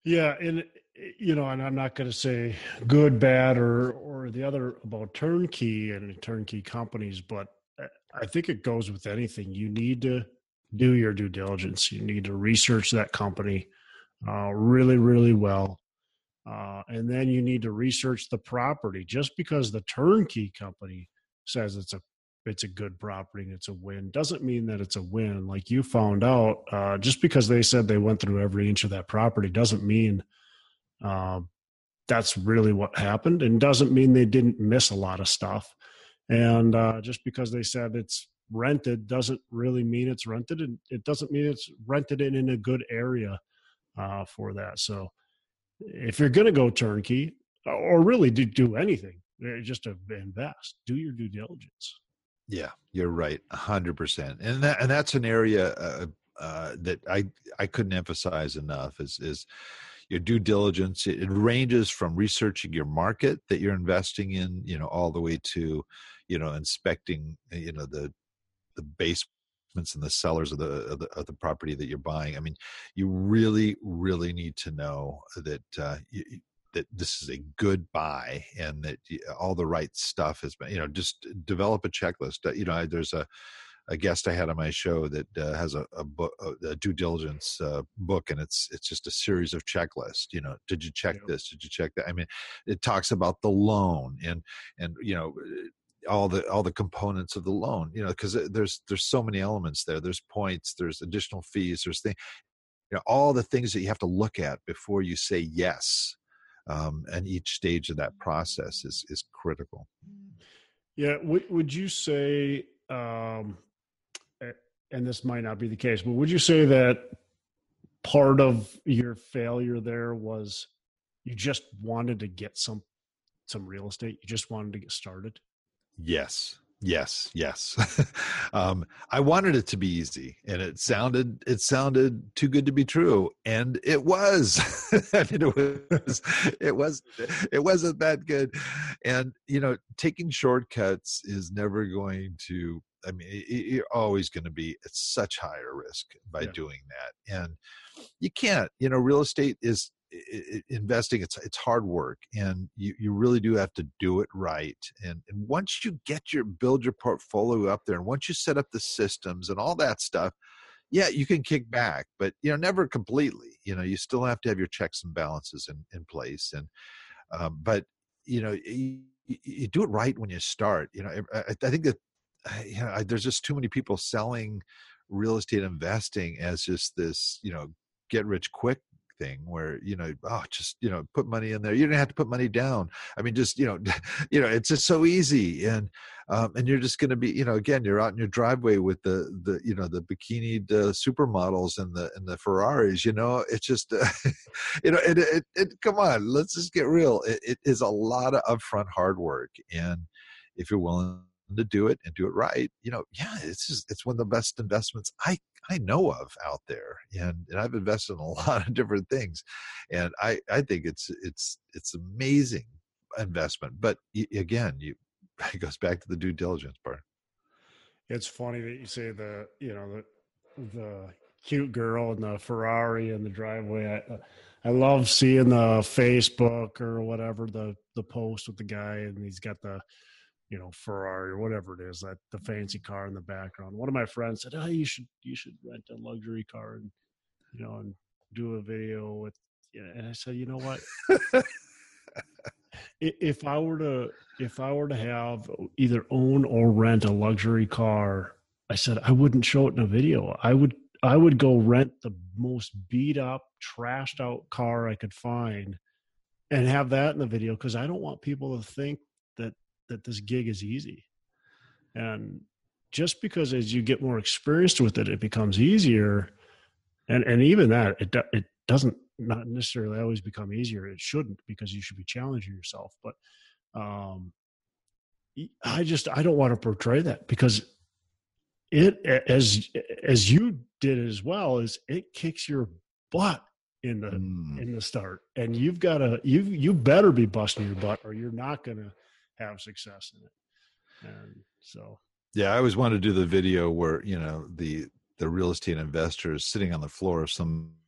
Yeah, and you know, and I'm not going to say good, bad, or or the other about turnkey and turnkey companies, but I think it goes with anything. You need to do your due diligence. You need to research that company uh, really, really well, uh, and then you need to research the property. Just because the turnkey company says it's a it's a good property and it's a win doesn't mean that it's a win. Like you found out, uh, just because they said they went through every inch of that property doesn't mean uh, that's really what happened, and doesn't mean they didn't miss a lot of stuff. And uh, just because they said it's rented doesn't really mean it's rented, and it doesn't mean it's rented in, in a good area uh, for that. So if you're going to go turnkey, or really do, do anything, just to invest, do your due diligence. Yeah, you're right, one hundred percent. And that and that's an area uh, uh, that I I couldn't emphasize enough is is your due diligence. It, it ranges from researching your market that you're investing in, you know, all the way to, you know, inspecting, you know, the the basements and the cellars of the, of the of the property that you're buying. I mean, you really, really need to know that uh, you, that this is a good buy and that you, all the right stuff has been, you know, just develop a checklist. Uh, you know, there's a, a guest I had on my show that uh, has a, a, book, a due diligence uh, book, and it's it's just a series of checklists. You know, did you check yeah. this? Did you check that? I mean, it talks about the loan and and you know all the all the components of the loan. You know, because there's there's so many elements there. There's points. There's additional fees. There's things. You know, all the things that you have to look at before you say yes. Um, and each stage of that process is is critical. Yeah. W- would you say? Um, and this might not be the case, but would you say that part of your failure there was you just wanted to get some, some real estate? You just wanted to get started? Yes. Yes. Yes. um, I wanted it to be easy, and it sounded, it sounded too good to be true. And it was, I mean, it was, it was, it wasn't that good. And, you know, taking shortcuts is never going to, I mean, you're always going to be at such higher risk by yeah. doing that. And you can't, you know, real estate is it, investing. It's, it's hard work, and you, you really do have to do it right. And, and once you get your, build your portfolio up there, and once you set up the systems and all that stuff, yeah, you can kick back, but, you know, never completely. You know, you still have to have your checks and balances in, in place. And, um, but, you know, you, you do it right when you start. You know, I, I think that, you know, there's just too many people selling real estate investing as just this, you know, get rich quick thing where, you know, oh, just, you know, put money in there. You don't have to put money down. I mean, just, you know, you know, it's just so easy. And, um, and you're just going to be, you know, again, you're out in your driveway with the, the, you know, the bikini uh, supermodels and the, and the Ferraris, you know, it's just, uh, you know, it, it, it, come on, let's just get real. It, it is a lot of upfront hard work. And if you're willing to do it and do it right, you know, yeah, it's just, it's one of the best investments I, I know of out there. And, and I've invested in a lot of different things. And I, I think it's, it's, it's amazing investment. But again, you, it goes back to the due diligence part. It's funny that you say the, you know, the, the cute girl in the Ferrari in the driveway. I, I love seeing the Facebook or whatever, the, the post with the guy, and he's got the, you know, Ferrari or whatever it is, that the fancy car in the background. One of my friends said, "Oh, you should, you should rent a luxury car and, you know, and do a video with," you know, and I said, you know what, if I were to, if I were to have either own or rent a luxury car, I said, I wouldn't show it in a video. I would, I would go rent the most beat up, trashed out car I could find and have that in the video. Cause I don't want people to think that, that this gig is easy. And just because as you get more experienced with it, it becomes easier. And, and even that, it, it doesn't not necessarily always become easier. It shouldn't, because you should be challenging yourself. But um, I just, I don't want to portray that, because it, as, as you did as well, is it kicks your butt in the, mm. in the start, and you've got to, you, you better be busting your butt or you're not going to have success in it. And so, yeah, I always wanted to do the video where, you know, the, the real estate investor is sitting on the floor of some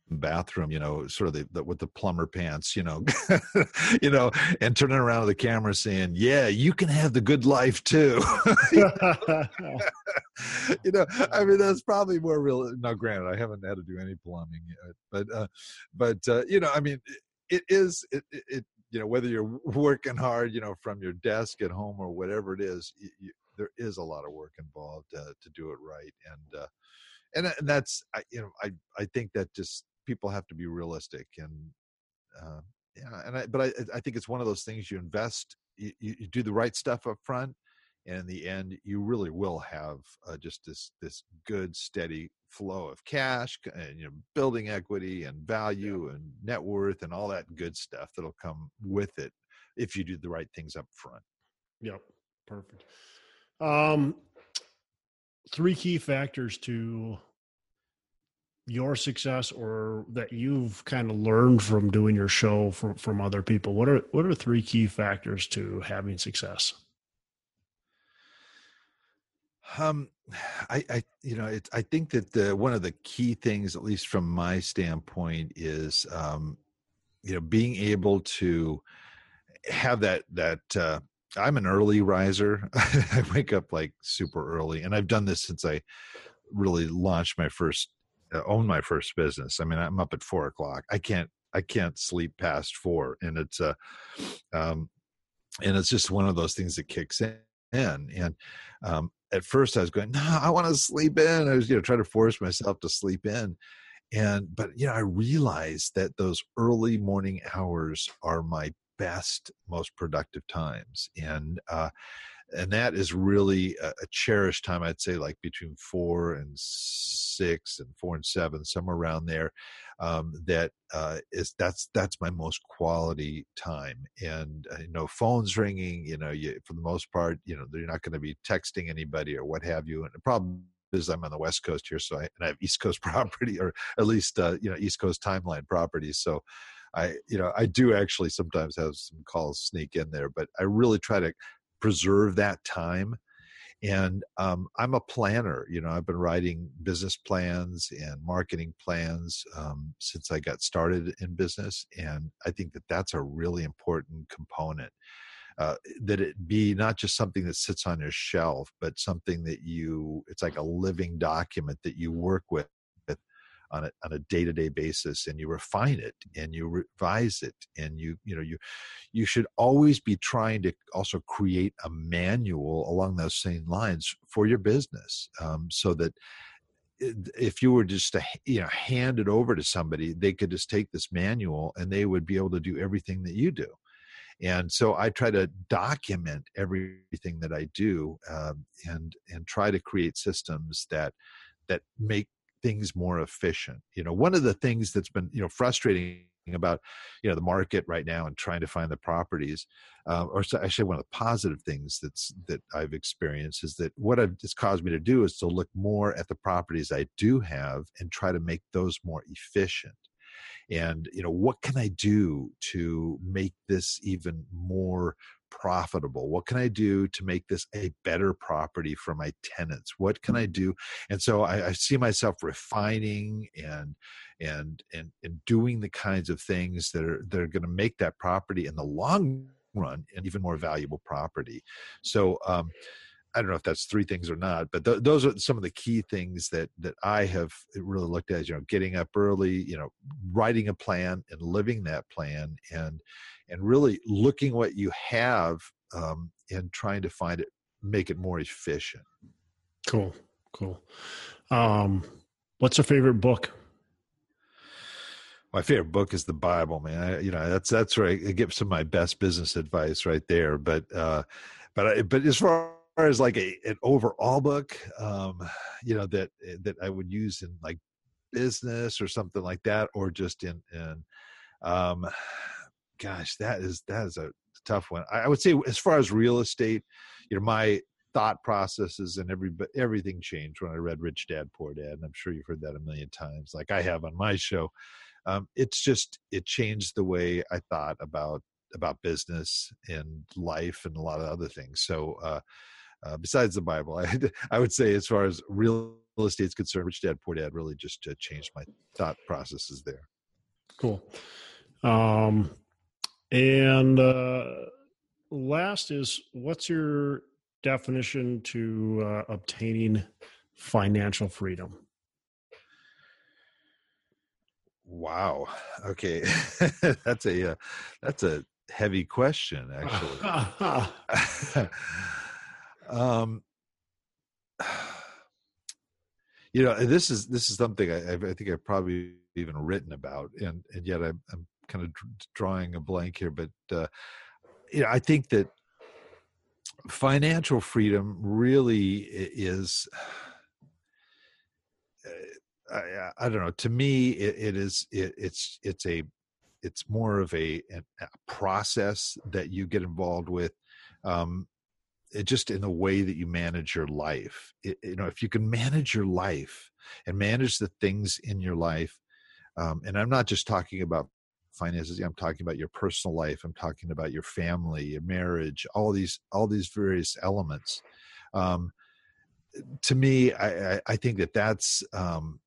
bathroom, you know, sort of the, the with the plumber pants, you know, you know, and turning around to the camera saying, "Yeah, you can have the good life too." You know, I mean, that's probably more real. Now, granted, I haven't had to do any plumbing yet, but, uh, but uh, you know, I mean, it, it is it, it, it, you know, whether you're working hard, you know, from your desk at home or whatever it is, you, you, there is a lot of work involved uh, to do it right, and uh, and and that's I, you know, I I think that just people have to be realistic, and uh, yeah, and I, but I I think it's one of those things you invest, you, you do the right stuff up front, and in the end, you really will have uh, just this this good steady flow of cash, and you know, building equity and value Yeah. and net worth and all that good stuff that'll come with it if you do the right things up front. Yep. Perfect. Um, three key factors to your success, or that you've kind of learned from doing your show from, from other people. What are, what are three key factors to having success? Um, I, I, you know, it, I think that the, one of the key things, at least from my standpoint, is, um, you know, being able to have that, that, uh, I'm an early riser. I wake up like super early, and I've done this since I really launched my first, uh, owned my first business. I mean, I'm up at four o'clock. I can't, I can't sleep past four. And it's, uh, um, and it's just one of those things that kicks in. And, um, at first I was going, no, I want to sleep in. I was, you know, trying to force myself to sleep in. And, but, you know, I realized that those early morning hours are my best, most productive times. And, uh, and that is really a, a cherished time. I'd say like between four and six and four and seven, somewhere around there. Um, that uh, is that's that's my most quality time. And uh, you know, phones ringing. You know, you, for the most part, you know, they're not going to be texting anybody or what have you. And the problem is I'm on the West Coast here, so I, and I have East Coast property, or at least uh, you know, East Coast timeline properties. So I, you know, I do actually sometimes have some calls sneak in there, but I really try to preserve that time. And um, I'm a planner. You know, I've been writing business plans and marketing plans um, since I got started in business. And I think that that's a really important component, uh, that it be not just something that sits on your shelf, but something that you, it's like a living document that you work with on a on a day-to-day basis, and you refine it and you revise it, and you you know you you should always be trying to also create a manual along those same lines for your business, um, so that if you were just to, you know, hand it over to somebody, they could just take this manual and they would be able to do everything that you do. And so I try to document everything that I do, um, and and try to create systems that that make things more efficient. You know, one of the things that's been, you know, frustrating about, you know, the market right now and trying to find the properties, uh, or actually one of the positive things that's, that I've experienced is that what it's caused me to do is to look more at the properties I do have and try to make those more efficient. And, you know, what can I do to make this even more profitable? What can I do to make this a better property for my tenants? What can I do? And so I, I see myself refining and and and and doing the kinds of things that are that are going to make that property in the long run an even more valuable property. So um, I don't know if that's three things or not, but th- those are some of the key things that that I have really looked at. You know, getting up early, you know, writing a plan and living that plan, and and really looking what you have, um, and trying to find it, make it more efficient. Cool, cool. Um, what's your favorite book? My favorite book is the Bible, man. I, you know, that's that's where I get some of my best business advice right there. But uh, but I, but as far as like a an overall book, um, you know, that that I would use in like business or something like that, or just in in um, gosh, that is that is a tough one. I, I would say as far as real estate, you know, my thought processes and every everything changed when I read Rich Dad Poor Dad, and I'm sure you've heard that a million times, like I have on my show. Um, it's just, it changed the way I thought about, about business and life and a lot of other things. So, uh, uh, besides the Bible, I, I would say as far as real estate's concerned, Rich Dad Poor Dad really just uh, changed my thought processes there. Cool. Um, and uh, last is, what's your definition to uh, obtaining financial freedom? Wow. Okay. that's a uh, that's a heavy question, actually. um, you know, this is this is something I, I think I've probably even written about, and and yet I'm, I'm kind of drawing a blank here. But uh, you know, I think that financial freedom really is. I, I don't know. To me, it, it is. It, it's it's a it's more of a, a process that you get involved with. Um, it just in the way that you manage your life. It, you know, if you can manage your life and manage the things in your life, um, and I'm not just talking about finances. I'm talking about your personal life. I'm talking about your family, your marriage, all these all these various elements. Um, to me, I, I, I think that that's. Um,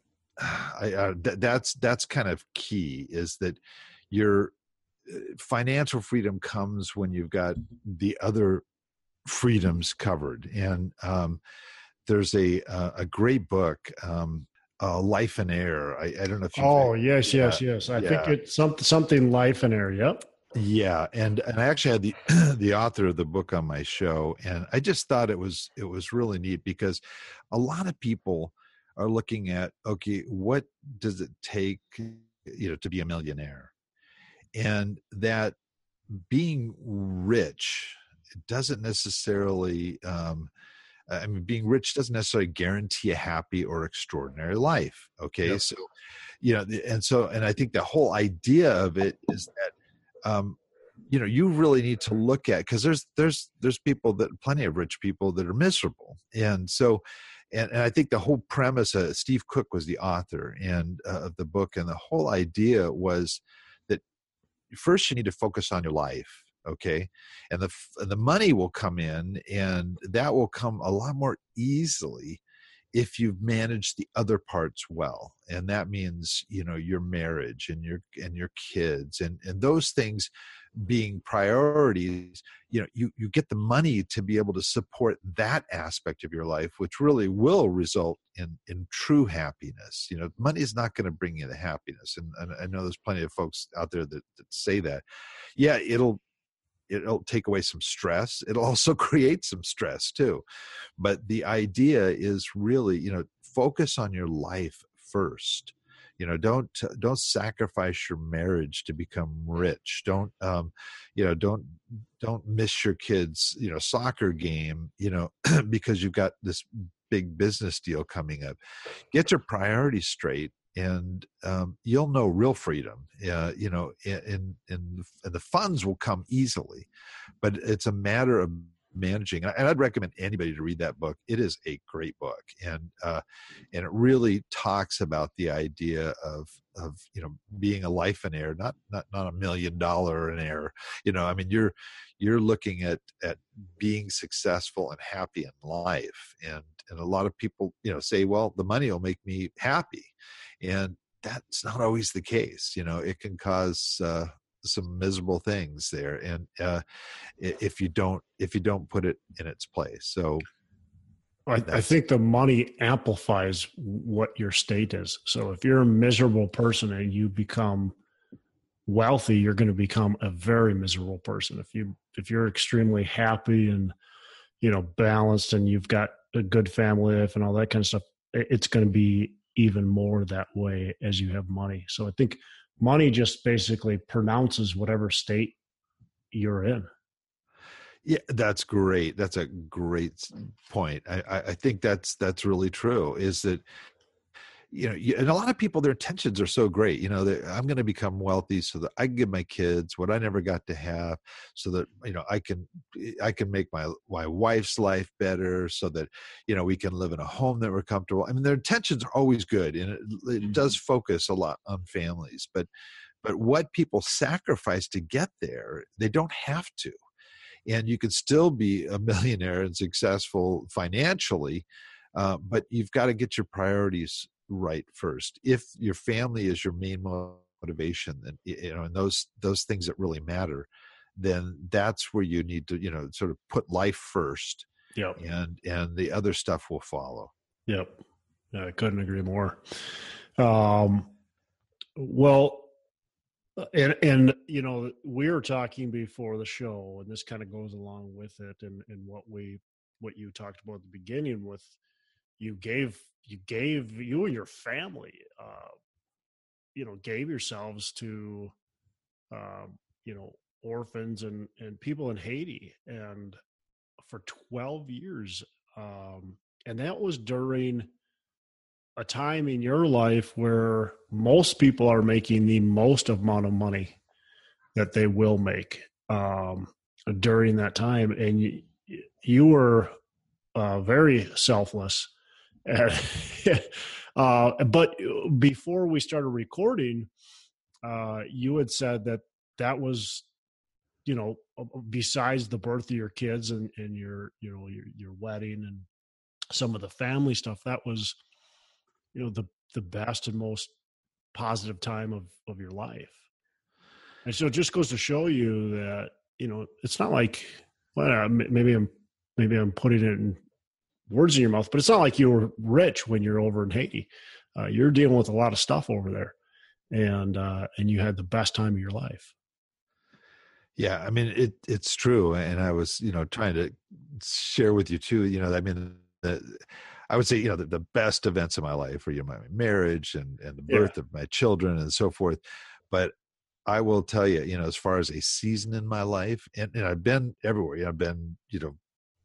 I, uh, th- that's that's kind of key, is that your financial freedom comes when you've got the other freedoms covered. And um, there's a uh, a great book, um, uh, Life and Air. I, I don't know if you've. Oh yes, yes, yeah, yes. I yeah. think it's something something Life and Air. Yep. Yeah, and and I actually had the the author of the book on my show, and I just thought it was it was really neat, because a lot of people are looking at, okay, what does it take, you know, to be a millionaire? And that being rich doesn't necessarily, um, I mean, being rich doesn't necessarily guarantee a happy or extraordinary life. Okay. Yep. So, you know, and so, and I think the whole idea of it is that, um, you know, you really need to look at, because there's, there's, there's people that, plenty of rich people that are miserable. And so, And, and I think the whole premise, uh, Steve Cook was the author and uh, of the book, and the whole idea was that first you need to focus on your life, okay? And the and the money will come in, and that will come a lot more easily if you've managed the other parts well. And that means, you know, your marriage and your and your kids and and those things being priorities. You know, you you get the money to be able to support that aspect of your life, which really will result in in true happiness. You know, money is not going to bring you the happiness, and, and I know there's plenty of folks out there that, that say that. Yeah, it'll it'll take away some stress. It'll also create some stress too. But the idea is really, you know, focus on your life first. You know, don't don't sacrifice your marriage to become rich. Don't, um, you know, don't don't miss your kids', you know, soccer game, you know, because you've got this big business deal coming up. Get your priorities straight, and um, you'll know real freedom. Uh, you know, and and the funds will come easily, but it's a matter of managing. And I'd recommend anybody to read that book. It is a great book, and uh, and it really talks about the idea of of you know being a life in air, not not not a million dollar in air. You know, I mean, you're you're looking at at being successful and happy in life, and and a lot of people you know say, well, the money will make me happy, and that's not always the case. You know, it can cause uh, some miserable things there, and uh, if you don't if you don't put it in its place. So I, I think the money amplifies what your state is. So if you're a miserable person and you become wealthy, you're going to become a very miserable person. If you if you're extremely happy and you know balanced and you've got a good family life and all that kind of stuff, it's going to be even more that way as you have money. So I think money just basically pronounces whatever state you're in. Yeah, that's great. That's a great point. I, I think that's that's really true. Is that you know, you, and a lot of people, their intentions are so great. You know, that I'm going to become wealthy so that I can give my kids what I never got to have, so that you know I can I can make my my wife's life better, so that you know we can live in a home that we're comfortable. I mean, their intentions are always good, and it, it does focus a lot on families. But but what people sacrifice to get there, they don't have to. And you could still be a millionaire and successful financially, Uh, but you've got to get your priorities right first. If your family is your main motivation, and you know, and those those things that really matter, then that's where you need to, you know, sort of put life first. Yep. And and the other stuff will follow. Yep. I couldn't agree more. Um, well, and and you know, we were talking before the show, and this kind of goes along with it, and and what we what you talked about at the beginning with you gave you gave you and your family, uh, you know, gave yourselves to, um, you know, orphans and and people in Haiti, and for twelve years, um, and that was during a time in your life where most people are making the most amount of money that they will make um, during that time. And you, you were uh, very selfless. uh, but before we started recording, uh, you had said that that was, you know, besides the birth of your kids and, and your, you know, your, your wedding and some of the family stuff, that was, you know, the, the best and most positive time of, of your life. And so it just goes to show you that, you know, it's not like, well, maybe I'm, maybe I'm putting it in words in your mouth, but it's not like you were rich when you're over in Haiti. Uh, you're dealing with a lot of stuff over there, and, uh, and you had the best time of your life. Yeah. I mean, it, it's true. And I was, you know, trying to share with you too, you know, I mean, the, I would say, you know, the, the best events of my life are, you know, my marriage and, and the birth yeah. of my children and so forth. But I will tell you, you know, as far as a season in my life, and, and I've been everywhere, you know, I've been, you know,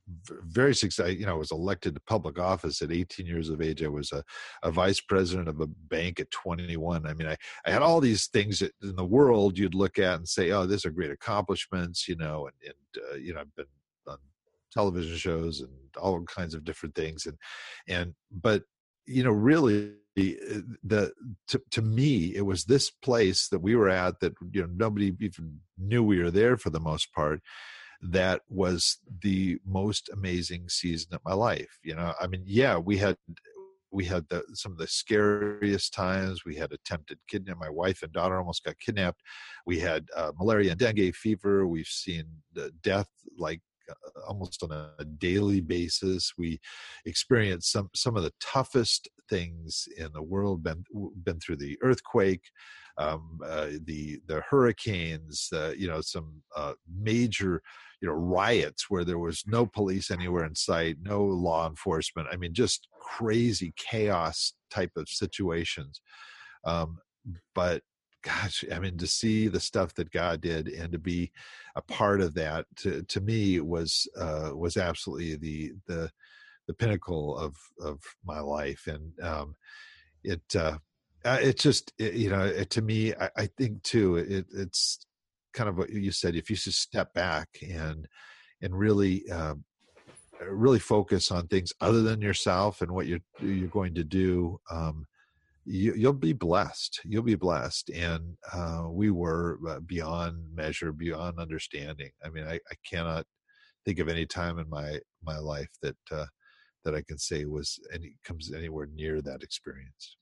very successful. You know, I was elected to public office at eighteen years of age. I was a, a vice president of a bank at twenty-one. I mean, I, I had all these things that in the world you'd look at and say, oh, these are great accomplishments, you know, and, and uh, you know, I've been on television shows and all kinds of different things. And, and, but, you know, really the, the to, to me, it was this place that we were at that, you know, nobody even knew we were there for the most part. That was the most amazing season of my life. You know, I mean, yeah, we had, we had the, some of the scariest times. We had attempted kidnapping. My wife and daughter almost got kidnapped. We had uh, malaria and dengue fever. We've seen the death like uh, almost on a, a daily basis. We experienced some, some of the toughest things in the world, been, been through the earthquake, um, uh, the, the hurricanes, uh, you know, some uh, major, you know, riots where there was no police anywhere in sight, no law enforcement. I mean, just crazy chaos type of situations. Um, but gosh, I mean, to see the stuff that God did and to be a part of that, to, to me was, uh, was absolutely the, the, the pinnacle of, of my life. And, um, it, uh, it's just, it, you know, it, to me, I, I think too, it, it's kind of what you said, if you just step back and, and really, uh, really focus on things other than yourself and what you're, you're going to do, um, you, you'll be blessed. You'll be blessed. And uh, we were uh, beyond measure, beyond understanding. I mean, I, I cannot think of any time in my, my life that, uh, that I can say was any, comes anywhere near that experience.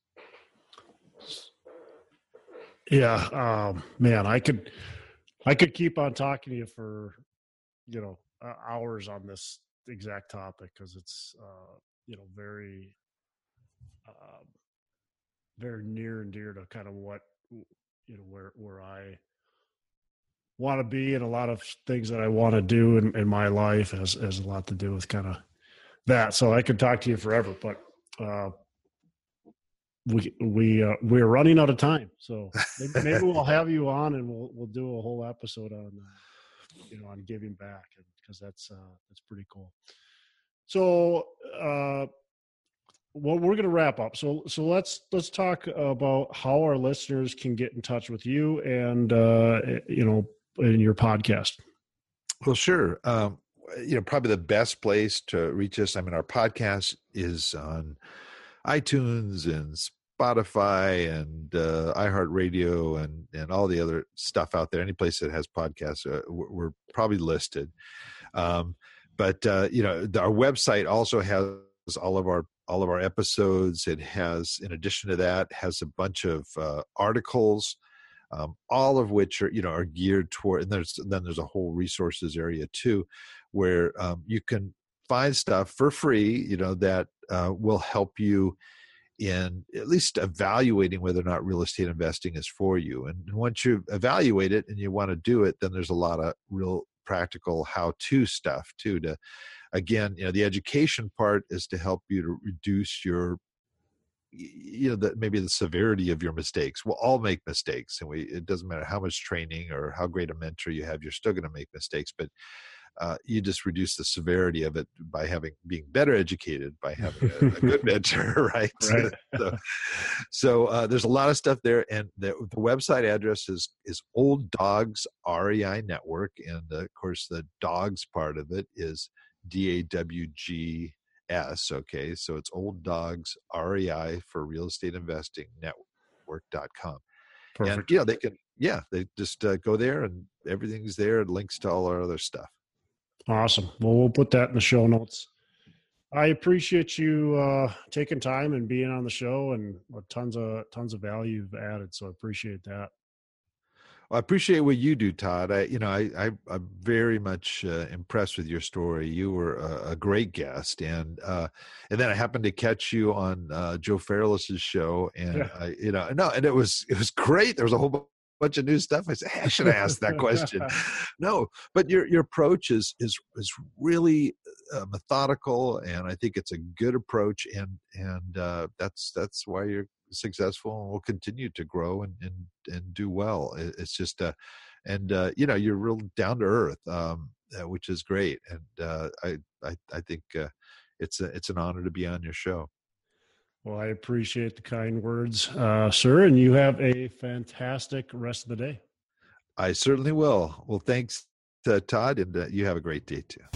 Yeah. Um, man, I could, I could keep on talking to you for, you know, uh, hours on this exact topic, because it's, uh, you know, very, uh, very near and dear to kind of what, you know, where, where I want to be, and a lot of things that I want to do in, in my life has, has a lot to do with kind of that. So I could talk to you forever, but, uh, we, we, uh, we're running out of time. So maybe, maybe we'll have you on and we'll, we'll do a whole episode on, uh, you know, on giving back, and because that's, uh, that's pretty cool. So, uh, well, we're going to wrap up. So, so let's, let's talk about how our listeners can get in touch with you and, uh, you know, in your podcast. Well, sure. Um, you know, probably the best place to reach us, I mean, our podcast is on iTunes and Spotify and uh, iHeartRadio and, and all the other stuff out there. Any place that has podcasts, uh, we're, we're probably listed. Um, but, uh, you know, the, our website also has all of our all of our episodes. It has, in addition to that, has a bunch of uh, articles, um, all of which are, you know, are geared toward, and there's, then there's a whole resources area too, where um, you can find stuff for free, you know, that uh, will help you in at least evaluating whether or not real estate investing is for you. And once you evaluate it and you want to do it, then there's a lot of real practical how-to stuff too. To, again, you know, the education part is to help you to reduce your, you know, the, maybe the severity of your mistakes. We'll all make mistakes, and we, it doesn't matter how much training or how great a mentor you have, you're still going to make mistakes, but Uh, you just reduce the severity of it by having being better educated, by having a, a good mentor, right? Right. so so uh, there's a lot of stuff there, and the, the website address is is Old Dogs R E I Network, and uh, of course the dogs part of it is D A W G S. Okay, so it's Old Dogs R E I for Real Estate Investing Network dot com. Perfect. And yeah, they can yeah they just uh, go there, and everything's there, and links to all our other stuff. Awesome. Well, we'll put that in the show notes. I appreciate you uh, taking time and being on the show, and tons of tons of value you've added. So I appreciate that. Well, I appreciate what you do, Todd. I, you know, I, I I'm very much uh, impressed with your story. You were a, a great guest, and uh, and then I happened to catch you on uh, Joe Fairless's show, and Yeah. I, you know, no, and it was it was great. There was a whole bunch of new stuff. I said, hey, I should have asked that question. No, but your your approach is is is really uh, methodical, and I think it's a good approach, and and uh, that's that's why you're successful and will continue to grow and and and do well. It, it's just uh, and uh, you know, you're real down to earth, um, uh, which is great, and uh, I I I think uh, it's a it's an honor to be on your show. Well, I appreciate the kind words, uh, sir, and you have a fantastic rest of the day. I certainly will. Well, thanks, uh, Todd, and uh, you have a great day too.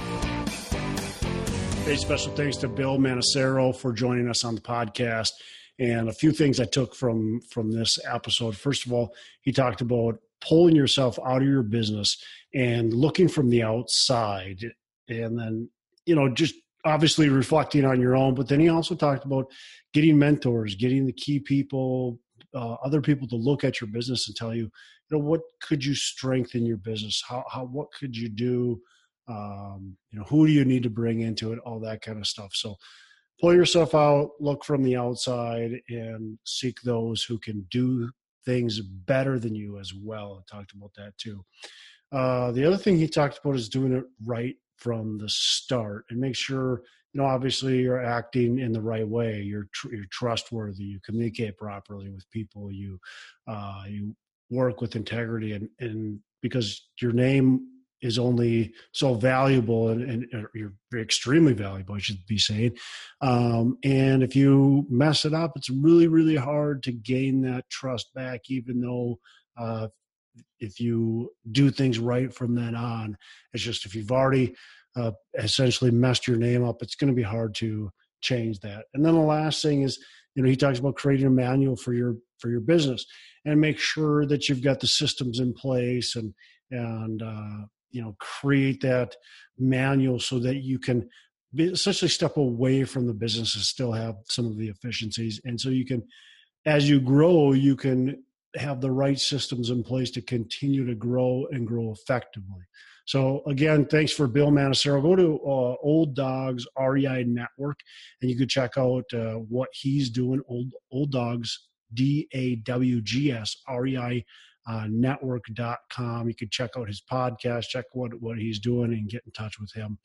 A special thanks to Bill Manassero for joining us on the podcast. And a few things I took from from this episode. First of all, he talked about pulling yourself out of your business and looking from the outside, and then, you know, just obviously reflecting on your own. But then he also talked about getting mentors, getting the key people, uh, other people to look at your business and tell you, you know, what could you strengthen your business? How, how, what could you do? Um, you know, who do you need to bring into it? All that kind of stuff. So pull yourself out, look from the outside, and seek those who can do things better than you as well. I talked about that too. Uh, the other thing he talked about is doing it right from the start, and make sure, you know, obviously you're acting in the right way. You're tr- you're trustworthy. You communicate properly with people. You uh, you work with integrity, and and because your name is only so valuable, and, and you're extremely valuable, I should be saying. Um, and if you mess it up, it's really, really hard to gain that trust back, even though uh, if you do things right from then on. It's just, if you've already uh, essentially messed your name up, it's going to be hard to change that. And then the last thing is, you know, he talks about creating a manual for your for your business, and make sure that you've got the systems in place, and and uh, you know, create that manual so that you can essentially step away from the business and still have some of the efficiencies. And so you can, as you grow, you can have the right systems in place to continue to grow and grow effectively. So again, thanks for Bill Manassero. Go to uh, Old Dogs R E I Network, and you can check out uh, what he's doing. Old Old Dogs, D A W G S R E I uh, network dot com. You can check out his podcast, check what what he's doing, and get in touch with him.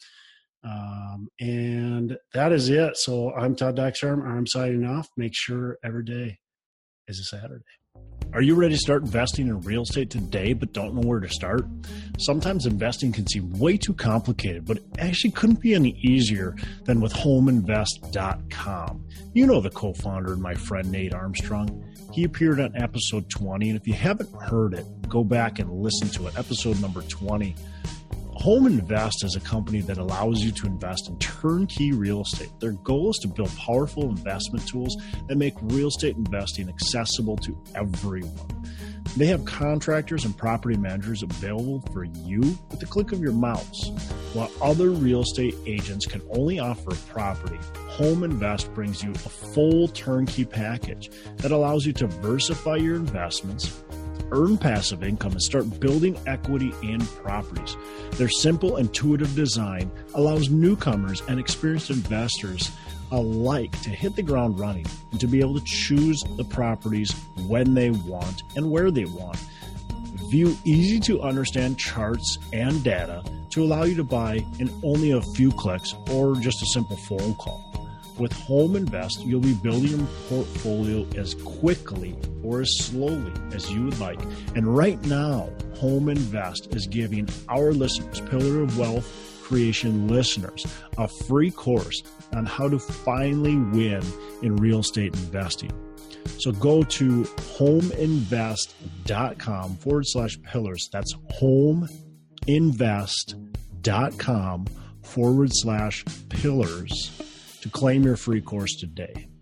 Um, and that is it. So I'm Todd Dykstra. I'm signing off. Make sure every day is a Saturday. Are you ready to start investing in real estate today but don't know where to start? Sometimes investing can seem way too complicated, but it actually couldn't be any easier than with home invest dot com. You know the co-founder and my friend Nate Armstrong. He appeared on episode twenty, and if you haven't heard it, go back and listen to it, episode number twenty. Home Invest is a company that allows you to invest in turnkey real estate. Their goal is to build powerful investment tools that make real estate investing accessible to everyone. They have contractors and property managers available for you with the click of your mouse. While other real estate agents can only offer a property, HomeInvest brings you a full turnkey package that allows you to diversify your investments, earn passive income, and start building equity in properties. Their simple, intuitive design allows newcomers and experienced investors alike to hit the ground running and to be able to choose the properties when they want and where they want. View easy to understand charts and data to allow you to buy in only a few clicks or just a simple phone call. With HomeInvest, you'll be building your portfolio as quickly or as slowly as you would like. And right now, HomeInvest is giving our listeners, Pillar of Wealth Creation listeners, a free course on how to finally win in real estate investing. So go to homeinvest.com forward slash pillars. That's homeinvest.com forward slash pillars to claim your free course today.